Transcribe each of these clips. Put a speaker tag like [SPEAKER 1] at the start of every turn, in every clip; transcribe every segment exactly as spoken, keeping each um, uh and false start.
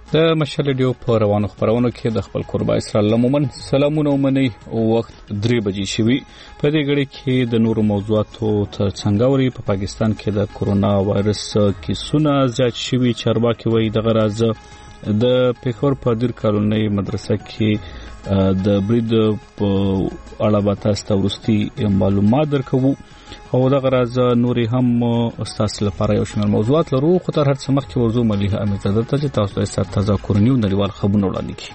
[SPEAKER 1] د مشال ریډیو په روانو خبرونو کې د خپل قربا اسرائیل لمومن سلامونه ومني او وخت درې بجې شوي. په دې غړي کې د نورو موضوعاتو ته څنګه وري په پاکستان کې د کورونا وایرس کیسونه زیات شوي. چارواکي وایي د غراز د پیښور په دیر کالونی مدرسه کې د برید په اړه به تاسو ته ورستي معلومات درکوو او د غراز نوري هم استاد لپاره یو شمېر موضوعات لرو. خو تر هر څه مخکې ورزو مليحه امیرزاده ته چې تاسو ته تازه کورنیو نړیوال خبرونه وړاندې کړي.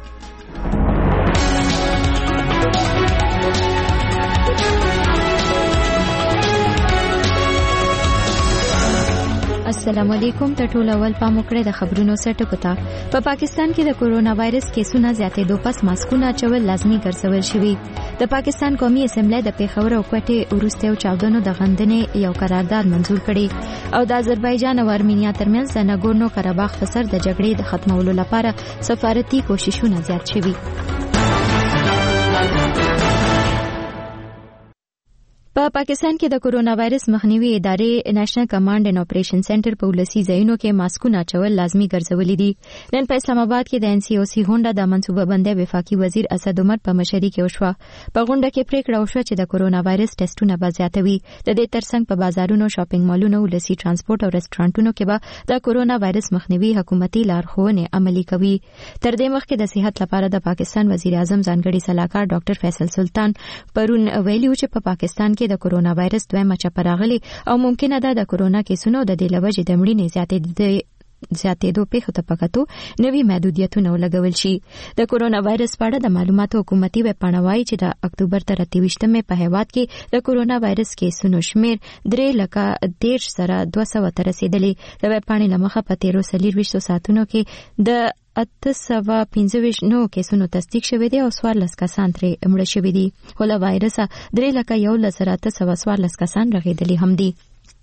[SPEAKER 2] السلام علیکم. ته ټول اول پام وکړئ د خبرونو سرټکو ته. په پاکستان کې د کورونا وایرس کیسونه زیاتېدو پس ماسکونه اچول لازمي ګرځول شوي. د پاکستان قومي اسمبلی د پیښور او کوټې وروسته او چاودنو د غندنې یو قرارداد منزور کړي او د آذربایجان او ارمینیا ترمنځ د ناګورنو قرهباغ په سر د جګړې د ختمولو لپاره سفارتي کوششونه زیات شوي. په پاکستان کې د کورونا وایرس مخنیوي ادارې نېشنل کمانډ اینډ اپریشن سنټر په ولسی ځایونو کې ماسکونه اچول لازمي ګرځولې دي. نن په اسلام آباد کې د ان سی او سی غونډه د منصوبه بندۍ وفاقي وزیر اسد عمر په مشرۍ کې وشوه. په غونډه کې پریکړه وشوه چې د کورونا وایرس ټیسټونه به زیاتوي. د دې ترڅنګ په بازارونو، شاپینګ مالونو، ولسی ترانسپورت او رستورانټونو کې به د کورونا وایرس مخنیوي حکومتي لارښوونې عملي کوي. تر دې مخکې د صحت لپاره د پاکستان وزیر اعظم ځانګړي سلاکار ډاکټر فیصل سلطان پرون ویلي چې په پاکستان کې د کورونا وایرس دویمه چپه راغلي او ممکنه ده د کورونا کیسونو د دې لوجې د مړینې زیاتېدو زیاتېدو پیښو ته پکاتو نوي محدودیتونه ولګول شي. د کورونا وایرس په اړه د معلوماتو حکومتي ویب پاڼه وایي چې د اکتوبر تر اتهویشتمې په هیواد کې د کورونا وایرس کیسونو شمیر درې لکه دېرش سره دوه سوه ته رسیدلی. د ویب پاڼې له مخه په تیرو څلورویشتو ساعتونو کې د اته سوه پنځه ویشت نو کیسونو تصدیق شوي دي او څوارلس کسان ترې مړه شوي دي. خو له وایرسه درې لکه یولس زره اته سوه څوارلس کسان رغېدلي هم دي.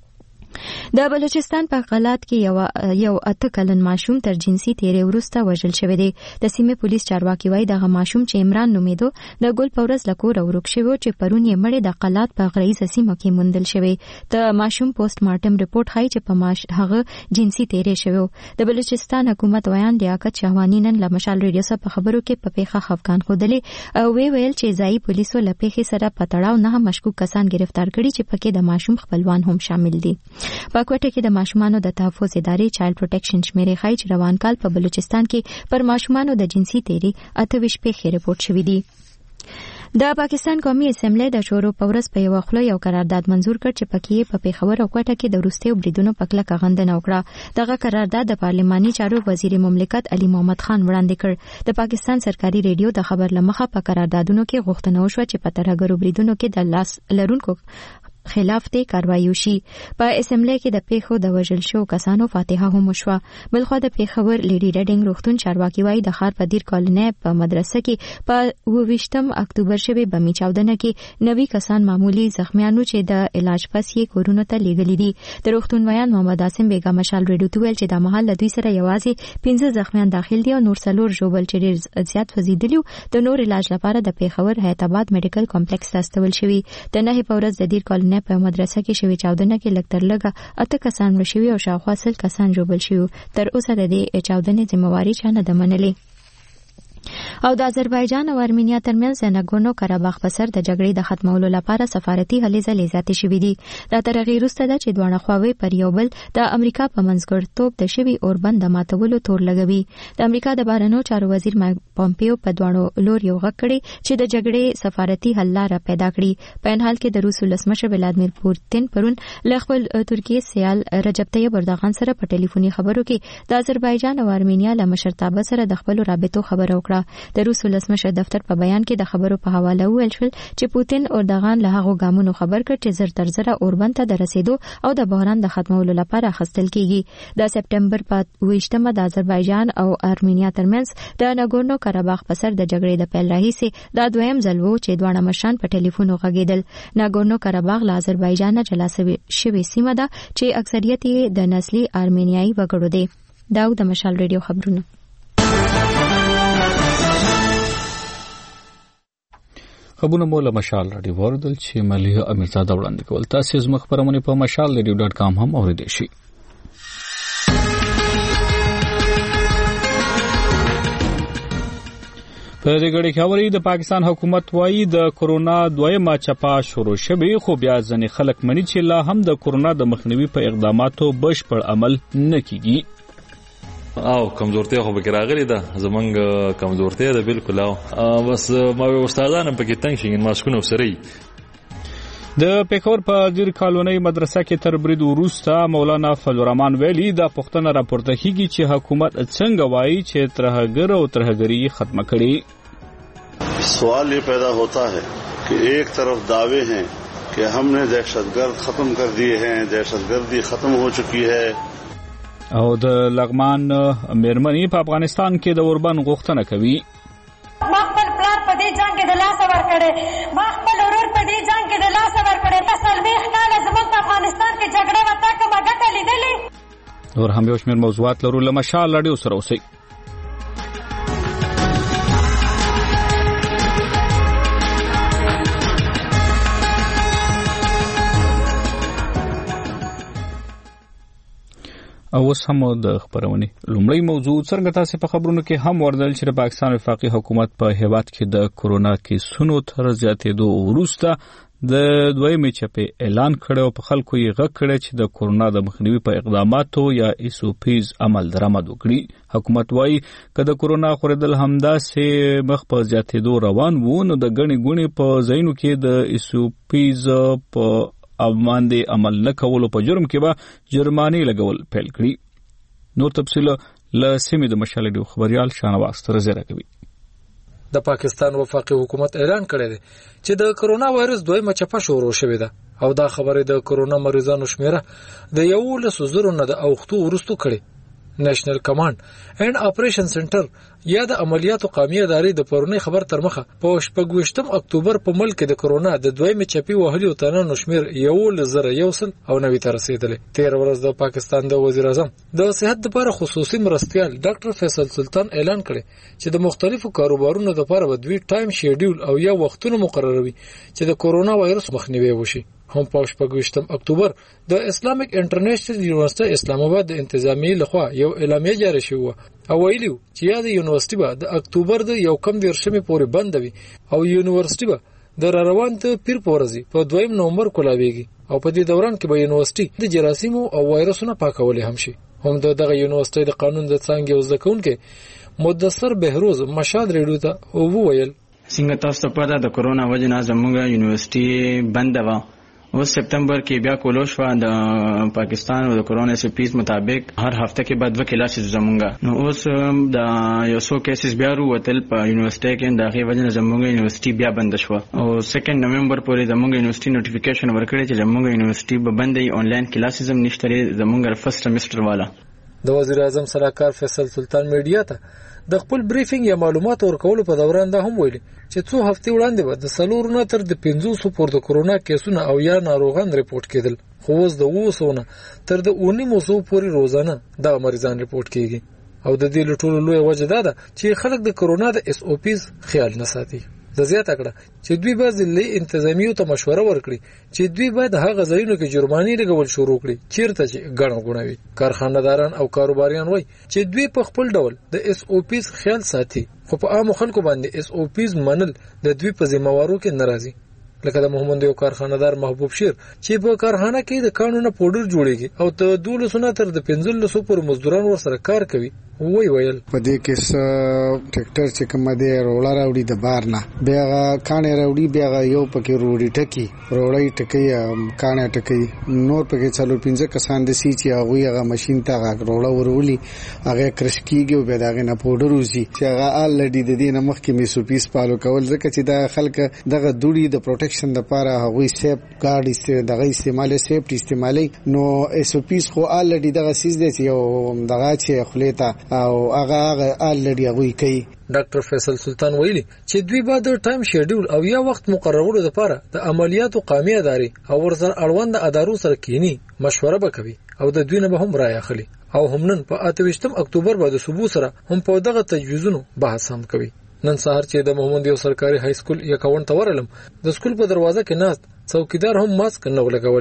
[SPEAKER 2] د بلوچستان په قلات کې یو یو اته کلن ماشوم تر جنسي تیرې وروسته وژل شوی دی. د سیمې پولیس چارواکي وایي دغه ماشوم چې عمران نومیدو د ګل پورز له کوره ورک شوی چې پرون یې مړی د قلات په غریزه سیمه کې موندل شوی. د ماشوم پوسټ مارټم رپورټ ښایي چې په ماش هغه جنسي تیرې شوی. د بلوچستان حکومت ویان لیاقت شهوانی نن له مشال ریډیو سره په خبرو کې په پیښه خفقان خودلې او وی ویل چې ځایي پولیسو له پیښې سره په تړاو نه مشکوک کسان گرفتار کړي چې پکې د ماشوم خپلوان هم شامل دي. په کوټه کې د ماشومانو د تحفظ ادارې چایلډ پروټیکشن شمیرې ښایي چې روان کال په بلوچستان کې پر ماشومانو د جنسي تیرې اته ویشت پیښې رپورټ شوې دي. د پاکستان قومي اسمبلی د شورو په ورځ په یو خله یو قرارداد منزور کړ چې پکې په پیښور او کوټه کې د وروستیو بریدونو په کلکه غندنه وکړه. دغه قرارداد د پارلماني چارو وزیر مملکت علي محمد خان وړاندې کړ. د پاکستان سرکاري ریډیو د خبر لمخه په قراردادونو کې غوښتنه وشوه چې په ترهګرو بریدونو کې د لاس لرونکو خلاف ته کاروایی وشي. په اسمبلی کې د پیښو د وژل شو کسانو فاتحه هم وشوه. بلخو د پیښور لیډي ریډینګ روغتون چارواکي وایي د ښار په دیر کالونی په مدرسه کې په اوویشتم اکتوبر شوې بمي چاودنه کې نوي کسان معمولی زخمیانو چې د علاج پس یې کورونو ته لیږلي دي. د روغتون ویان محمد عاصم بیګا مشال ریډیو ته ویل چې د محل له دوی سره یوازې پنځه زخمیان داخل دي او نور څلور ژوبل چې ډېر زیات وزیدلي د نور علاج لپاره د پیښور حیات آباد میډیکل کمپلیکس ته استول شوي. د نهې په ورځ د دیر کالونی په مدرسه کې شوی چاودنه کې لږ تر لږه اته کسان مړه شوي او شاوخوا سل کسان ژوبل شوي. تر اوسه د دې چاودنې ذمہواري چا نه ده منلې. او د آذربایجان او ارمینیا ترمنځ د ناګورنو قرهباغ په سر د جګړې د ختمولو لپاره سفارتي هلې ځلې زیاتې شوې دي. دا تر هغې وروسته ده چې دواړه خواوې پر یو بل د امریکا په منځګړیتوب د شوي اوربند د ماتولو تور لګوي. د امریکا د بهرنیو چارو وزیر مایک پومپیو په دواړو لور یو غږ کړی چې د جګړې سفارتي حل لاره پیدا کړي. په ان حال کې د روس ولسمشر ولادیمیر پوتین پرون له خپل ترکیې سیال رجب طیب اردوغان سره په ټلیفوني خبرو کې د آذربایجان او ارمینیا له مشرتابه سره د خپل رابطو خبره وکړه. د روس ولسمشر دفتر په بیان کې د خبرو په حواله ویل شول چې پوتین اردوغان له هغو ګامونو خبر کړ چې زر تر زره اوربند ته د رسیدو او د بحران د ختمولو لپاره اخیستل کیږي. د سپټمبر په اوویشتمه د آذربایجان او ارمینیا ترمنځ د ناګورنو قرهباغ په سر د جګړې د پیل راهیسې دا دویم ځل و چې دواړه مشران په ټلیفون وغږېدل. ناګورنو قرهباغ له آذربایجان نه جلا شوې سیمه ده چې اکثریت یې د نسلي ارمینیایي وګړو دی. دا د مشال ریډیو خبرونه.
[SPEAKER 1] خبرونه مو له مشال راډیو وردل چې مليحه امیرزاده وړاندې کول. تاسو زموږ خبرونه په مشال ریډیو ډاټ کام هم اوریدئ شئ. په دې غړي کې اوري د پاکستان حکومت وايي د کورونا دویمه چپه شروع شوه خو بیا ځنې خلک مني چې لا هم د کورونا د مخنیوي په اقداماتو بشپړ عمل نه کیږي
[SPEAKER 3] او کمزورتیا خو به راغلي ده زمونږ کمزورتیا ده بالکل او بس ما استادانو پکې تنګ شي ماسکونه وسري
[SPEAKER 1] د پیښور په دیر کالونی مدرسه کې تر برید وروسته مولانا فضل الرحمن ویلي دا پښتنه راپورته کیږي چې حکومت څنګه وایي چې ترهګر او ترهګری ختم کړي.
[SPEAKER 4] سوال یہ پیدا ہوتا ہے کہ ایک طرف دعوے ہیں کہ ہم نے دہشتگرد ختم کر دیے ہیں, دہشت گردی ختم ہو چکی ہے,
[SPEAKER 1] او د لغمان میرمنی په افغانستان کې د اوربان غوښتنه کوي.
[SPEAKER 5] ما خپل پلار په دې جنگ کې د لاس ور کړې, ما خپل ورور په دې جنگ کې د لاس ور کړې, تاسو به ښکاله زموږ په افغانستان کې جګړه وتا کومه ګټه لیدلې.
[SPEAKER 1] نور هم یو شمېر موضوعات لرو له مشال لړیو سره اوسئ. او اوس هم د خبرونې لومړی موضوع څنګه تاسو په خبرونو کې هم وردل چې پاکستان وفاقي حکومت په هیواد کې د کورونا کیسونو تر زیاتېدو وروسته د دویمې چپې اعلان کړی او په خلکو یې غږ کړی چې د کورونا د مخنیوي په اقداماتو یا ایس او پیز عمل درآمد وکړي. حکومت وایي که د کورونا خورېدل همداسې مخ په زیاتېدو روان وو نو د ګڼې ګوڼې په ځایونو کې د ایس او پیز په باندې عمل نه کولو په جرم کې به جرمانه لګول پیل کړي. نو تفصیل له سیمې د مشال ډیو خبريال شانواز تر زیره کوي.
[SPEAKER 6] د پاکستان وفاقي حکومت اعلان کړی دی چې د کورونا وایرس دویمه چپه شروع شوې ده او دا خبره د کورونا مریضانو شمیره د یولس زرو نه د اوختو ورستو کړي. نېشنل کمانډ اینڈ اپریشن سنټر یا د عملیاتو قومي ادارې د پرونی خبر تر مخه په شپږویشتم اکتوبر په ملک کې د کورونا د دویمې چپی وهلي تنانو شمیر یو زر یوسل او نوي تر رسیدلې. تیر ورځ د پاکستان د وزیر اعظم د صحت لپاره خصوصي مرستيال ډاکټر فیصل سلطان اعلان کړی چې د مختلفو کاروبارونو لپاره د دوی ټایم شیډول او یا وختونه مقرروي چې د کورونا وایرس مخنیوي وشي. هم په شپږویشتم اکتوبر د اسلامیک انټرنیشنل یونیورسيټي اسلام آباد د انتظامی لخوا یو اعلامیه جاری شوه او ویلو چې یا د یونیورسيټي به د اکتوبر د یو کم دیرشمې پورې بند وي او یونیورسيټي به د روان ته پیر پورزي په دویم نومبر کولاويږي او په دې دوران کې به یونیورسيټي د جراثیمو او وایرسونو پاکول هم شي. هم دغه یونیورسيټي د قانون د څنګه یو ځکهونکو مدثر بهروز مشاد ریډیو ته او ویل
[SPEAKER 7] څنګه تاسو ته پته د کورونا وجنه زموږ یونیورسيټي بند و او سپتمبر کې بیا کولو شو د پاکستان او د کورونا سپیس مطابق هر هفته کې بعد وکیلا شي زمونږه نو اوس د یو څو کیسز بیا وروتل په یونیورسيټي کې دغه وجنه زمونږ یونیورسيټي بیا بند شو او سیکنډ نومبر پورې زمونږ یونیورسيټي نوټیفیکیشن ورکړی چې زمونږ یونیورسيټي به بندې آنلاین کلاسز هم نشته زمونږ فرست سمستر والا.
[SPEAKER 6] د وزیر اعظم سلاکار فیصل سلطان میډیا ته د خپل بریفینګ یا معلومات ورکولو په دوران دا هم ویلي چې څو هفتې وړاندې به د سلور نه تر د پنځوسو پورې د کورونا کیسونه او یا ناروغان ریپورت کېدل خو اوس د اوسو نه تر د اونیمو سو پورې روزانه دا مریضان ریپورت کیږي او د دې لټولو لوی وجه دا ده چې خلک د کورونا د اس او پیز خیال نه ساتي. د زیاته کړه چې دوی به ځلې انتظامیو ته مشوره ورکړي چې دوی باید هغه ځایونو کې جرمانه لګول شروع کړي چیرته چې غړو غړوي. کارخانه‌داران او کاروباریان وایي چې دوی په خپل ډول د اس او پیز خیال ساتي خو په عام خلکو باندې اس او پیز منل د دوی په ذمہوارو کې ناراضي. لکه د محمد یو کارخانه‌دار محبوب شیر چې په کارخانه کې د قانون پودر جوړیږي او ته دولسونه تر د پنځلسو پر مزدوران ورسره کار کوي. وای ویل
[SPEAKER 8] په دې کې ټریکټر چې کوم دی روړا راوړي د بار نه بیا کانه راوړي بیا یو پکې روړی ټکی روړی ټکی کانه ټکی نور پکې چلو پنځه کسان د سی چې هغه هغه ماشين ته هغه روړا ورولي هغه کرش کیږي او به داغه نه پودر وزي چې هغه الډي د دې نه مخکې میسو پیس پالو کول ځکه چې دا خلک دغه دوړي د پروټیکشن لپاره هغه سیف ګارد است دغه استعمال سیفټي استعمالي نو ایس او پیس خو الډي دغه سیس دی چې یو دغه چې خلیته او هغه هغه الډي هغه کوي.
[SPEAKER 6] ډاکټر فیصل سلطان ویلي چې دوی به د ټایم شیډول او یا وخت مقررولو لپاره د عملیاتو قومي ادارې او ورسره اړوند ادارو سره کینی مشوره وکوي او د دوی نه به هم رائے اخلي او هم نن په اتهویشتم اکتوبر باندې صبح سره هم په دغه تجویزونو بحث هم کوي. نن سهار چې د محمد یو سرکاري های سکول یکاون ته ورلم د سکول په دروازه کې ناست څوکیدار هم ماسک نه ولګولې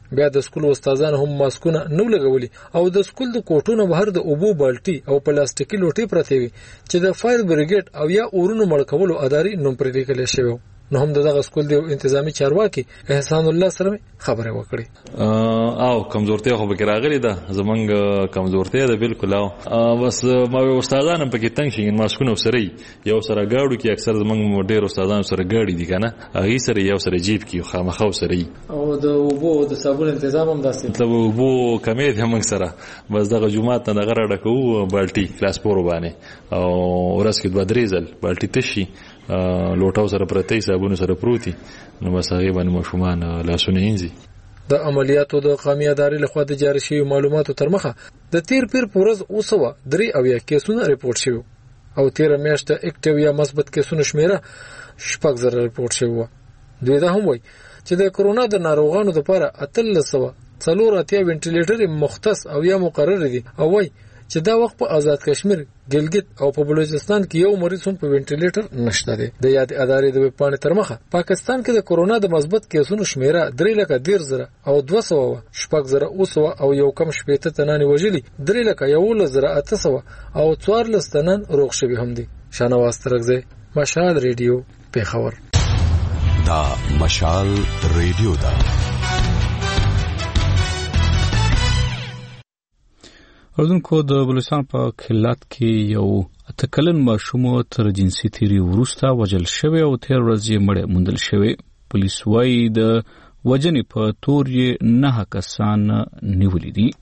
[SPEAKER 6] بیا د سکول استادان هم ماسکونه نو لګولي او د سکول د کوټونو بهر د اوبو بالټي او پلاستیکي لوټي پرته وي چې د فایر بریګیډ او یا اورونو مړ کولو اداري نوم پرې لیکل شوی. نو هم دغه سکول دی انتظامی چارواکي احسان الله سره خبره وکړي
[SPEAKER 3] او کمزورتیا خو به راغلی ده زمونږ کمزورتیا ده بالکل او بس ما استادان په کې تنګ شي ماسکونه سره یو سره گاډو کې اکثر زمونږ ډېر استادان سره گاډي دي کنه هغه سره یو سره جیب کې خامخو سره
[SPEAKER 6] او د وبو د صابون تنظیم هم داسې
[SPEAKER 3] مطلب وبو کمې هم سره بس دغه جمعات نه غره ډکو بالټي کلاس پورو باندې او ورس کې دوه درې ځل بالټي تشي لوټاو سره پرته صابون سره پروتي نو بس هغه باندې مشومان لاسونه انځي.
[SPEAKER 6] د عملیاتو د قومي ادارې لخوا د جاري شوی معلوماتو تر مخه د تیر پیر پورز اوسوه درې او یا کیسونه ریپورت شوی او تیر میاشت اکټیو یا مثبت کیسونه شمیره شپږ زره ریپورت شوی. دوی دا هم وایي چې د کرونا د ناروغانو لپاره اتلس سوه څلور اتیا وینټیلیټر مختص او یا مقرر دي او وایي چې دا وخت په آزاد کشمیر، ګلګت او په بلوچستان کې یو مریض هم په وینټیلیټر نشته دی. د یاد ادارې د ویب پاڼې تر مخه پاکستان کې د کرونا د مثبت کیسونو شمیره درې لکه ډیر زره او دوه سوه شپږ زره اوسوه او یو کم شپېته تنان وژلي درې لکه یولس زره اته سوه او څوارلس تنان روغ شوي هم دي. شاهنواز ترکزی، مشال ریډیو، پیښور.
[SPEAKER 9] دا مشال ریډیو دا
[SPEAKER 1] اردوونکو د بلوچستان په کلات کې یو اتکلن ماشوم تر جنسي تیری وروسته وژل شوی او تیر ورځ یې مړ موندل شوی. پولیس وايي د وژنې په تور یې نه کسان نیولي دي.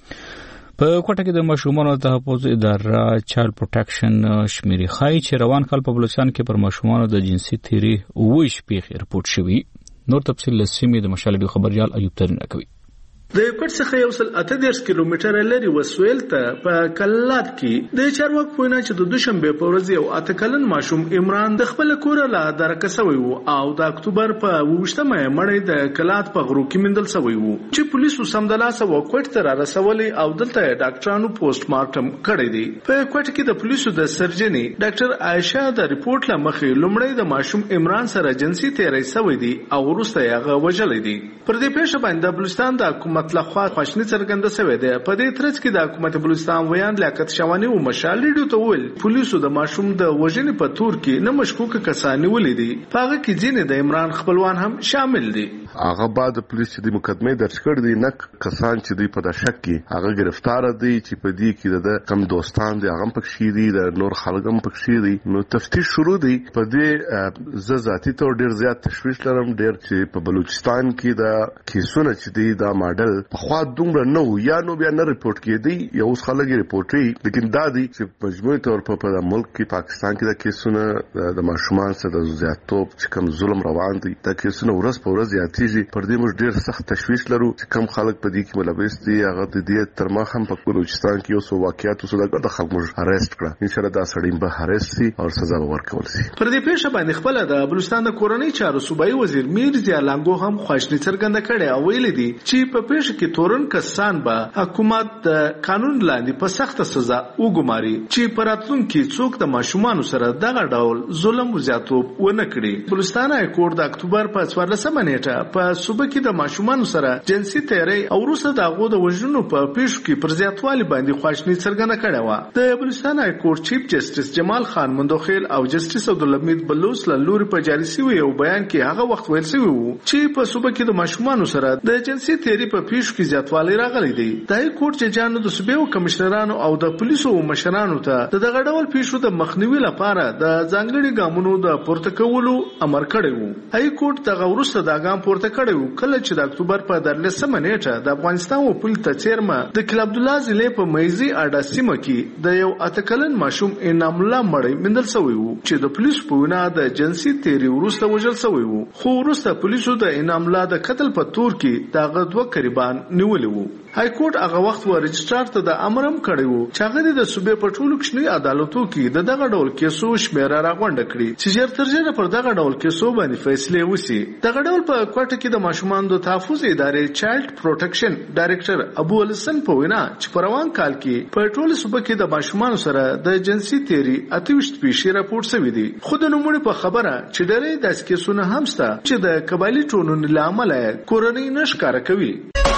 [SPEAKER 1] په کوټه کې د ماشومانو د تحفظ اداره چایلډ پروټیکشن شمیري خای چې روان کال په بلوچستان کې پر ماشومانو د جنسي تیری ویش پیښې رپورټ شوی. نور تفصیل لسیمه د مشال ډیو خبريال ایوب ترین کوي.
[SPEAKER 10] د کوټ څخه یو سل اته دیرش کیلومتره لري وسویل ته په کلات کې د چارواک پوینه چې د دوشنبه په ورځ یو اته کلن ماشوم عمران د خپل کور له درکه سوی وو او د اکتوبر په وشتمه مړی د کلات په غرو کې مندل سوی وو چې پولیسو سمدلاسه وکټ تر رسولې او دلته ډاکټرانو پوسټ مارټم کړی دی. په کوټ کې د پولیسو د سرجنی ډاکټر عائشه د ریپورت لمخې لومړی د ماشوم عمران سره جنسي تیری سوی دی او وروسته یې غوښلې دی. پر دې پیښه باندې بلوچستان د حکومت لخوا خواشنی څرګنده شوې ده. په دې ترڅ کې د حکومت بلوچستان ویان لیاقت شوانی او مشال ریډیو ته ویل پولیسو د ماشوم د وژنې په تور کې نه مشکوک کسان ولې دي. هغه کې ځینې د عمران خپلوان هم شامل دي.
[SPEAKER 11] هغه بعد پولیس د مقدمه درج کړ دي نه کسان چې دوی په شک کې هغه گرفتار دي چې په دې کې د کم دوستان دي هغه پکې دي د نور خلګم پکې دي. نو تفتیش شروع دي. په دې ز ذاتی تور ډیر زیات تشویش لرم ډیر چې په بلوچستان کې د کیسونه چې دي دا ماډل په خوا دومره نو یا نو بیا نه ریپورت کېدی یا اوس خلک ریپورت کوي لیکن دا دي چې مجموعي تور په ملک کې پاکستان کې د کیسونه د ماشومان سره د زیاتوب چې کوم ظلم روان دي دا کیسونه ورځ په ورځ زیاتېږي. پر دې موږ ډیر سخت تشویش لرو چې کوم خلک په دې کې ملوث دي هغه د دې تر ما هم په بلوچستان کې اوس واقعیت اوس د خلک موږ اریسټ کړه. ان شاء الله دا سړی به اریسټ شي او سزا به ورکول شي.
[SPEAKER 10] پر دې پیښه باندې خپل د بلوچستان د کورنۍ چارو صوبایي وزیر میر ضیا لانګو هم خواشنی څرګنده کړې او ویل دي چې په پیښه کې تورن کسان به حکومت د قانون لاندې په سخت سزا وګماري چې پراتلونکو څوک د ماشومان سره دغه ډول ظلم او زیاتوب ونه کړي. بلوچستان های کور د اکتوبر په څوارلسمه نیټه په صوبه کې د ماشومان سره جنسي تیری او وروسته د هغو د وژنو په پیښو کې پر زیاتوالي باندې خواشنی څرګنده کړې وه. د بلوچستان های کور چیف جسټس جمال خان مندوخیل او جسټس عبدالحمید بلوچ له لوري په جاري شوی یو بیان کې هغه وخت ویل شوی وو چې په صوبه کې د ماشومان سره د جنسي تیری په پیښو کې زیاتوالی راغلی دی. د های کورټ ججانو د صوبې کمشنرانو او د پولیسو مشرانو ته د دغه ډول پیښو د مخنیوي لپاره د ځانګړي ګامونو د پورته کولو امر کړی وو. های کورټ دغه وروسته د ګام پورته کړی وو کله چې د اکتوبر په درلسمه نیټه د افغانستان وپول ته چیرمه د کل عبد الله ضلع په مېزي اډا سیمه کې د یو اتکلن ماشوم انعام الله مړی مندل شوی وو چې د پولیسو په وینا د جنسي تیری وروسته وژل شوی وو. خو وروسته پولیسو د انعام الله د قتل په تور کې دغه دوه قریبان نیولې وو. های کورټ هغه وخت و رجسترار ته د امرم کړی وو چې هغه د صوبې په ټولو کښنی عدالتو کې د دغه ډول کیسو شمیره راغونډه کړي چې ژر تر ژره پر دغه ډول کیسو باندې فیصله وشي. دغه ډول په کوټه کې د ماشومان د تحفظ ادارې چایلډ پروټیکشن ډایریکټر ابو الحسن په وینا چې په روان کال کې په ټولو صوبه کې د ماشومان سره د جنسي تیری اتوشت پیښې راپورټ شوې دي. خو د نوموړي په خبره چې ډېرې داسې کیسونه هم شته چې د قبایلي ټولنې له امله کورنۍ نشکاره کوي.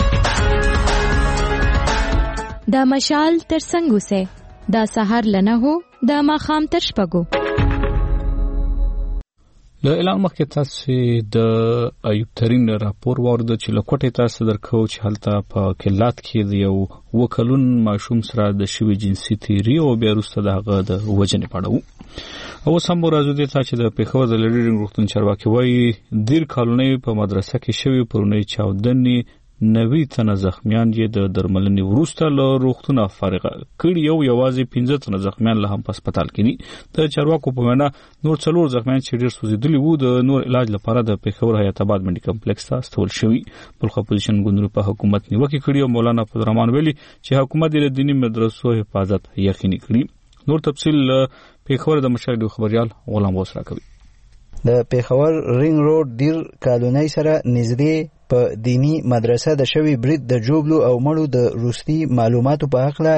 [SPEAKER 2] دا مشال تر څنګه سه دا سحر لنه هو دا ماخام تر شپګو.
[SPEAKER 1] له اعلان مخکې تاسو د ایوب ترین راپور واورید چې له کوټې تاسو درکو چې هلته په کلات کې د یو وکلون ماشوم سره د شوی جنسي تیری او بیا وروسته دغه د وجنې پړو او سم راځو د تا چې د پیښور د لړیرنګ روغتون چارواکي وایي دیر کالونی په مدرسه کې شوی پرونی چاودنی نوی تنه زخمیان یې د درملنې وروسته له روغتونه فارغ کړي یو یوازې پنځه تنه زخمیان له هم په هسپتال کې دي. د چارواکو په وینا نور څلور زخمیان چې ډېر سوځېدلي وو د نور علاج لپاره د پیښور حیات آباد منډي کمپلیکس ته استول شوي. بلخو اپوزیشن ګوندونو په حکومت نیوکې کړي او مولانا فضلرحمان ویلي چې حکومت د دیني مدرسو حفاظت یقیني کړي. نور تفصیل پیښور د مشاهد خبريال غلام غوث راکوي.
[SPEAKER 12] د پیښور رینګ روډ ډیر کالونی سره نږدې په دینی مدرسه د شوی برید د جوبلو او مړو د روسي معلوماتو په اړه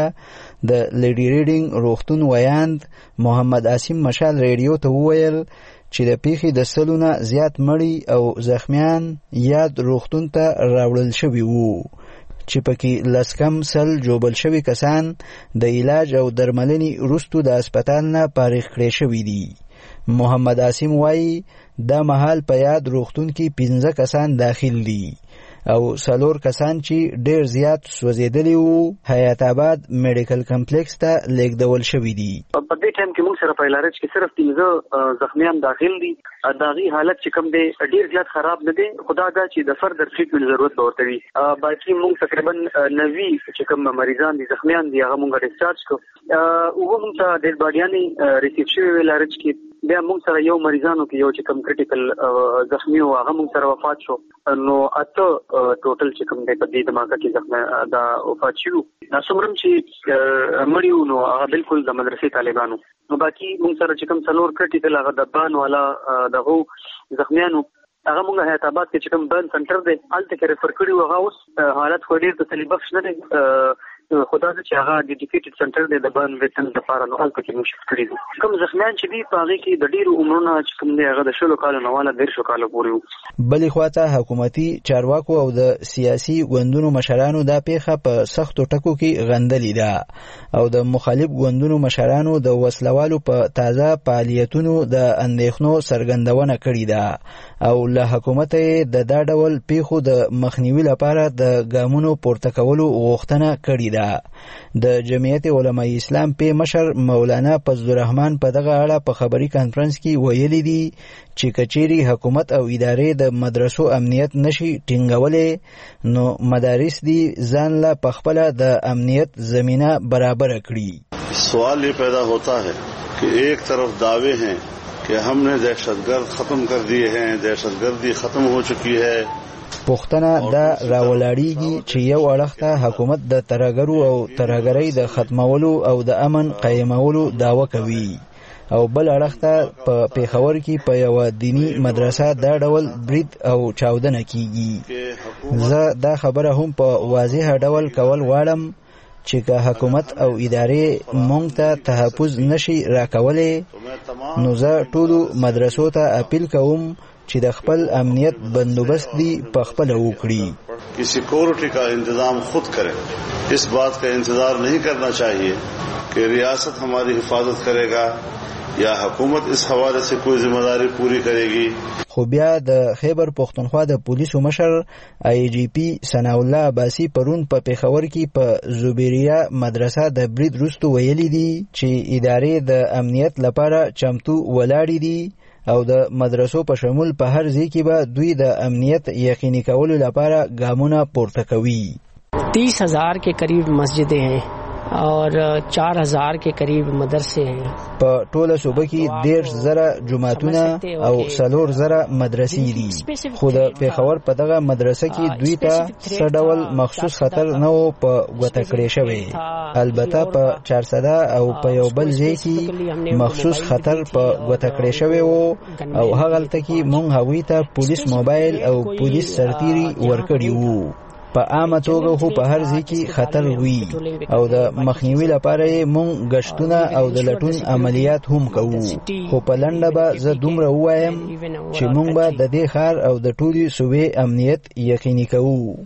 [SPEAKER 12] د لیډي ریډینګ روغتون ویاند محمد عاصم مشال ریډیو ته وویل چې د پیښې د سلونه زیات مړي او زخمیان یاد روغتون ته راوړل شوي وو چې پکې لسکم سل جوبل شوي کسان د علاج او درملنې وروسته د هسپتال نه فارغ کړي شوي دي. محمد عاصم وایي دا مهال په یاد روغتون کې پنځه کسان داخل دي او څلور کسان چې ډېر زیات سوځېدلي وو حیات آباد میډیکل کمپلیکس ته لیږدول شوي دي.
[SPEAKER 13] په دې ټایم کې موږ سره په علاج کې صرف پنځه زخمیان داخل دي. د هغې حالت چې کوم دی ډېر زیات خراب نه دی، خو دا ده چې د فردر ټریټمنټ ضرورت به ورته وي. باقي موږ تقریبا نوي چې کوم مریضان دي زخمیان دي هغه موږ ډسچارج کړو. اوه هم ته ډېډ باډیانې ریسیو شوي وې علاج کې. بیا موږ سره یو مریضانو کې یو چې کوم کریټیکل زخمی و هغه موږ سره وفات شو. نو اته ټوټل چې کوم دی په دې دماغه کې زخمی دا وفات شو. څومره چې مړي وو نو هغه بالکل د مدرسې طالبانو. نو باقي موږ سره چې کوم څلور کریټیکل هغه د بان والا دغه زخمیانو هغه موږ حیات آباد کې چې کوم بان سنټر دی هلته کې ریفر کړي وو. هغه اوس حالت خو ډېر تسلي بخش نه دی، خدا دې چې هغه ډیډیکیټډ سنټر دی د بان ویتن لپاره نو هلته کې موږ شفټ کړي دي. کوم زخمیان چې دي په هغې کې د ډېرو عمرونه چې کوم دی هغه د شلو کالو نه واله دېرشو کالو پورې وو.
[SPEAKER 12] بلې خواته حکومتي چارواکو او د سیاسي ګوندونو مشرانو دا پیښه په سختو ټکو کې غندلې ده او د مخالف ګوندونو مشرانو د وسلوالو په تازه فعالیتونو د اندېښنو څرګندونه کړې ده او له حکومت یې د دا ډول پیښو د مخنیوي لپاره د ګامونو پورته کولو غوښتنه کړې ده. د جمعیت علماء اسلام په مشر مولانا فضلرحمان په دغه اړه په خبري کانفرنس کې ویلي دي چې کچېری حکومت او ادارې د مدرسو امنیت نشي ټینګولې نو مدارس دي ځان له پخپله د امنیت زمینه برابر کړي.
[SPEAKER 4] سوال یہ پیدا ہوتا ہے کہ ایک طرف دعوے ہیں کہ ہم نے دہشت گرد ختم کر دیے ہیں، دہشت گردی ختم ہو چکی ہے.
[SPEAKER 12] پوښتنه دا راولاړیږي چې یو اړخ ته حکومت د ترهګرو او ترهګرۍ د ختمولو او د امن قایمولو دعوه کوي او بل اړخ ته په پیښور کې په یو دینی مدرسه دا ډول برید او چاودنه کیږي. زه دا خبره هم په واضح ډول کول غواړم چې که حکومت او ادارې مونږ ته تحفظ نشي راکولې نو زه ټولو مدرسو ته اپیل کوم چې د خپل امنیت بندوبست دی په خپل وکړي.
[SPEAKER 4] कि सिक्योरिटी का इंतजाम खुद करें. इस बात का इंतजार नहीं करना चाहिए कि रियासत हमारी हिफाजत करेगा या हुकूमत इस हवाले से कोई जिम्मेदारी पूरी करेगी.
[SPEAKER 12] خو بیا د خیبر پختونخوا د پولیسو مشر آی جی پی ثناء الله عباسی پرون په پیښور کې په زوبیریا مدرسه د برید وروسته ویلي دي چې ادارې د امنیت لپاره چمتو ولاړې دي او د مدرسو په شمول په هر ځای کې به دوی د امنیت یقیني کولو لپاره ګامونه پورته کوي.
[SPEAKER 14] तीस हजार के करीब मस्जिदें हैं और चार हजार के करीब मदरसे हैं.
[SPEAKER 12] په ټوله صوبه کې دیرش زره جماعتونه او څلور زره مدرسې دي خو د پیښور په دغه مدرسه کې دوی ته څه ډول مخصوص خطر نه و په ګوته کړی شوی. البته په چارسده او په یو بل ځای کې مخصوص خطر په ګوته کړی شوی و او هغلته کې مونږ هغوی ته پولیس موبایل او پولیس سرتیري ورکړي وو. په عامه توګه خو په هر ځای کې خطر وي او د مخنیوي لپاره یې مونږ غشتونه او د لټون عملیات هم کوو. خو په لنډه به زه دومره ووایم چې مونږ به د دې ښار او د ټولې صوبې امنیت یقیني کوو.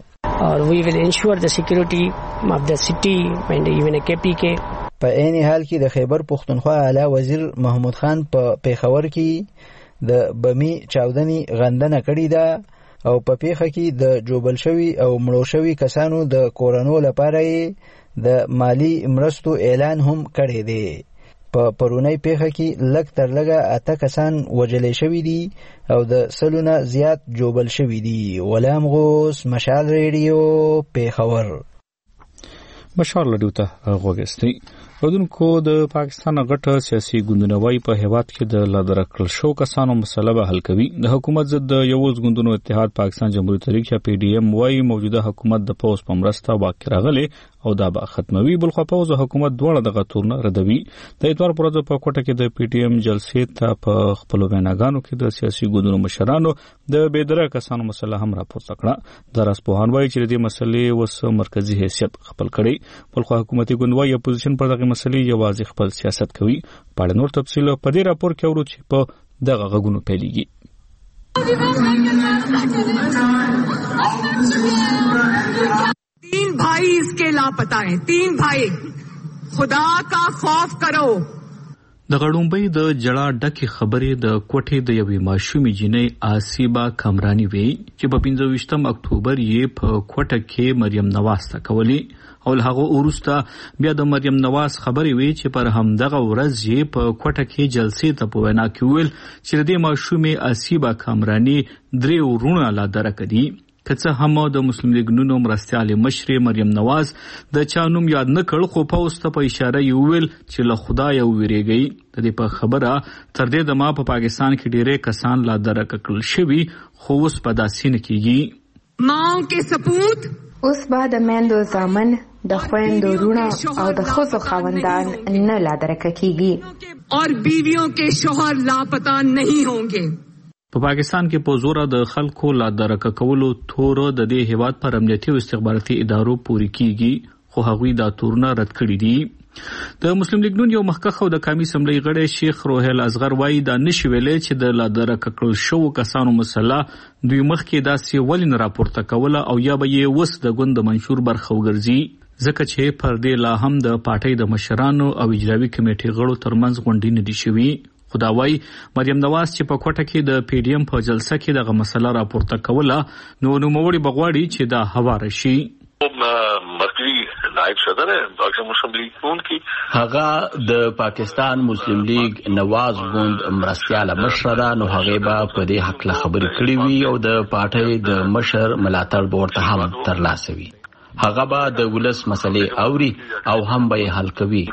[SPEAKER 14] और we will ensure the security of the city and even a K P K.
[SPEAKER 12] په عین حال کې د خیبر پختونخوا اعلی وزیر محمود خان په پیښور کې د بمی چاودنی غندنه کړې ده او په پیښه کې د جوبل شوی او مړو شوی کسانو د کورونو لپاره د مالی مرستو اعلان هم کړی دی. په پرونی پیښه کې لږ تر لږه اته کسان وژل شوي دي او د سلونه زیات جوبل شوي دي. غلام غوث، مشال ریډیو، پیښور.
[SPEAKER 1] مشال ریډیو ته غوږستئ. ودونکو د پاکستان غټه سیاسي ګوندونه په هیواد کې د لادرکل شو کسانو مسله به حل کوي. د حکومت ضد یوز ګوندونو اتحاد پاکستان جمهوریت تحریک یا پی ډی ایم وايي موجوده حکومت د پوز په مرسته واقع راغلی او دا به ختموي. بل خو پوز حکومت دواړه د غتورنه ردوي. د اتوار پر ورځ په کوټه کې د پی ډی ایم جلسې ته په خپل ویناګانو کې د سیاسي ګوندونو مشرانو د بيدره کسانو مسله هم راپورته کړه. د راسپوهان وايي چې د مسلې وس مرکزی حیثیت خپل کړي. بل خو حکومتي ګوند وايي اپوزیشن پر دغه مسلې یوازې خپل سیاست کوي. په نور تفصیل په دې راپور کې اورو چې په دغه غږونو پیلېږي.
[SPEAKER 15] तीन भाई इसके लापता हैं, तीन भाई, खुदा का खौफ करो.
[SPEAKER 1] د غړومبۍ د جړه ډکه خبرې د کوټې د یوې ماشومې جنۍ آسیبا کمرانی وی چې په پنځه ویشتم اکتوبر یې په کوټه کې مریم نواز ته کولی او هغه ورسته بیا د مریم نواز خبرې وی چې پر همدغه ورځ یې په کوټه کې جلسې ته په وینا کې ویل چې د ماشومې آسیبا کمرانی درې ورونه لا درکدي. کڅه هم د مسلم لیگ نونو مرستيال مشر مریم نواز د چانوم یاد نه کړ خو په واست په اشاره یو ویل چې له خدای ویریږي. د دې په خبره تر دې د ما په پاکستان کې ډېرې کسان لا درککل شوی خو اوس په داسین کېږي.
[SPEAKER 15] ماو کې سپوت
[SPEAKER 16] اوس بعد مندو زامن د خويندو رونه او د خزو خاوندان نه لا درککېږي
[SPEAKER 15] اور بیویوں کے شوهر لاپتا نہیں ہوں گے.
[SPEAKER 1] په پاکستان کې په زور د خلکو لا درک کولو تور د دې هیواد پر امنیتي او استخباراتي ادارو پوری کیږي خو هغوی دا تورونه رد کړی دي. د مسلم لیگ نون یو مخکخ او د قومي اسمبلی غړی شیخ روحل اصغر وايي دا نشي ویلې چې د لا درک کول شو کسانو مسله دوی مخکې داسې ولین راپورته کوله او یا به یې وس د ګوند منشور برخه وګرځي ځکه چې پر دې لا هم د پارټۍ د مشرانو او اجرایي کمیټې غړو ترمنځ غونډې نه دي شوي. خداوی مریم نواز چې په کوټه کې د پی ډی ایم په جلسه کې دغه مسله راپورته کوله نو نوموړي بغواړي چې دا هواره شي.
[SPEAKER 17] مرکزی نائب صدر پاکستان مسلم لیگ نون کی
[SPEAKER 18] هغه د پاکستان مسلم لیگ نواز ګوند مرستيال مشر ده نو هغه به په دې حق له خبرې کړې وي او د پارټۍ د مشر ملاتړ ورته هم ترلاسه وي. هغه به د ولس مسلې اوري او هم به حل کوي.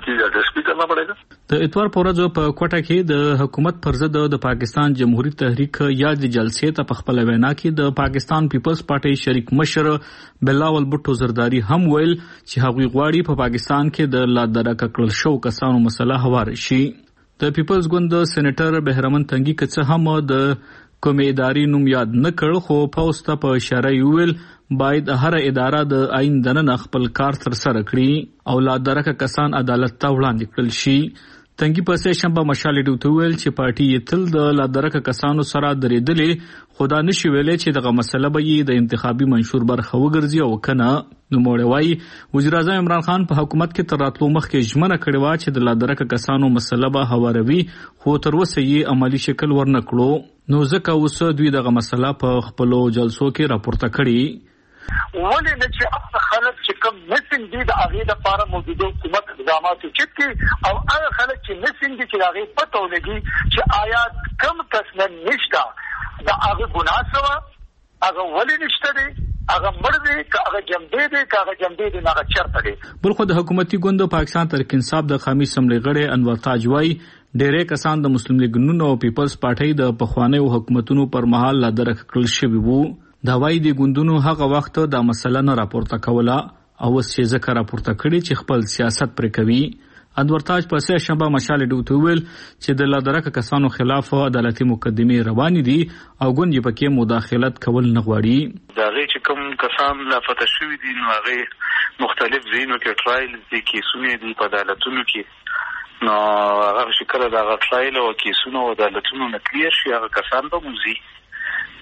[SPEAKER 1] د اتوار په ورځ په کوټه کې د حکومت پر ضد د پاکستان جمهوریت تحریک یا د جلسې ته په خپل وینا کې د پاکستان پیپلز پارټي شریک مشر بلاول بټو زرداری هم ویل چې هغوی غواړي په پاکستان کې د لا درککل شو کسانو مسله هواره شي. د پیپلز ګوند سېنیټر بهرمن تنګي کڅه هم د کومې ادارې نوم یاد نه کړ خو پوسټ په اشاره ویل باید هر اداره د آئین دننه خپل کار تر سره کړي او لا درک کسان عدالت ته وړاندې کړل شي. تنګي په سه شنبه مشالې ډوته ویل چې پارټي یې تل د لا درک کسانو سره درېدلې خدا نشي ویلې چې دغه مسله به یې د انتخابي منشور برخه وګرځي او کنه. نو موړی وايي وزیر اعظم عمران خان په حکومت کې تر راتلو مخکې ژمنه کړې و چې د لا درک کسانو مسله به هواروي خو تر اوسه یې عملی شکل ورنکړو. نو ځکه اوس دوی دغه مسله په خپل جلسو کې راپورته کړي.
[SPEAKER 19] ولې نه چې هغه خلک چې کوم مسنګ دي د هغې لپاره موجوده حکومت اقدامات وچت کړي او هغه خلک چې مسنګ دي چې د هغې پته ولګي چې آیا کم کس نه نشته د هغه ګناه څه وه هغه ولې نشته دی هغه مړ دی که هغه جمدی دی که هغه جمدی دی هغه چېرته دی.
[SPEAKER 1] بل خو د حکومتي ګوند پاکستان تحریک انصاف د قومي اسمبلی غړی انور تاج وايي ډېرې کسان د مسلم لیگ نون او پیپلز پارټۍ د پخوانیو حکومتونو پر مهال لا درک کړل شوي وو. دا وايي د ګوندونو هغه وخت دا مسله نه راپورته کوله او اوس چې ځکه راپورته کړي چې خپل سیاست پرې کوي. انور تاج په سه شنبه مشالې ډوته ویل چې د لا درک کسانو خلاف عدالتي مقدمې روانې دي او ګوند یې پکې مداخلت کول نه غواړي.
[SPEAKER 17] دا غي چې کوم کسان لاپته شوي دي نو هغه مختلف ځینو کې ټرایل دي کیسونه دي په عدالتونو کې نو هغه شکل دا غټلایل او کیسونه او عدالتونو نه کلیر شي هغه کسان به موزي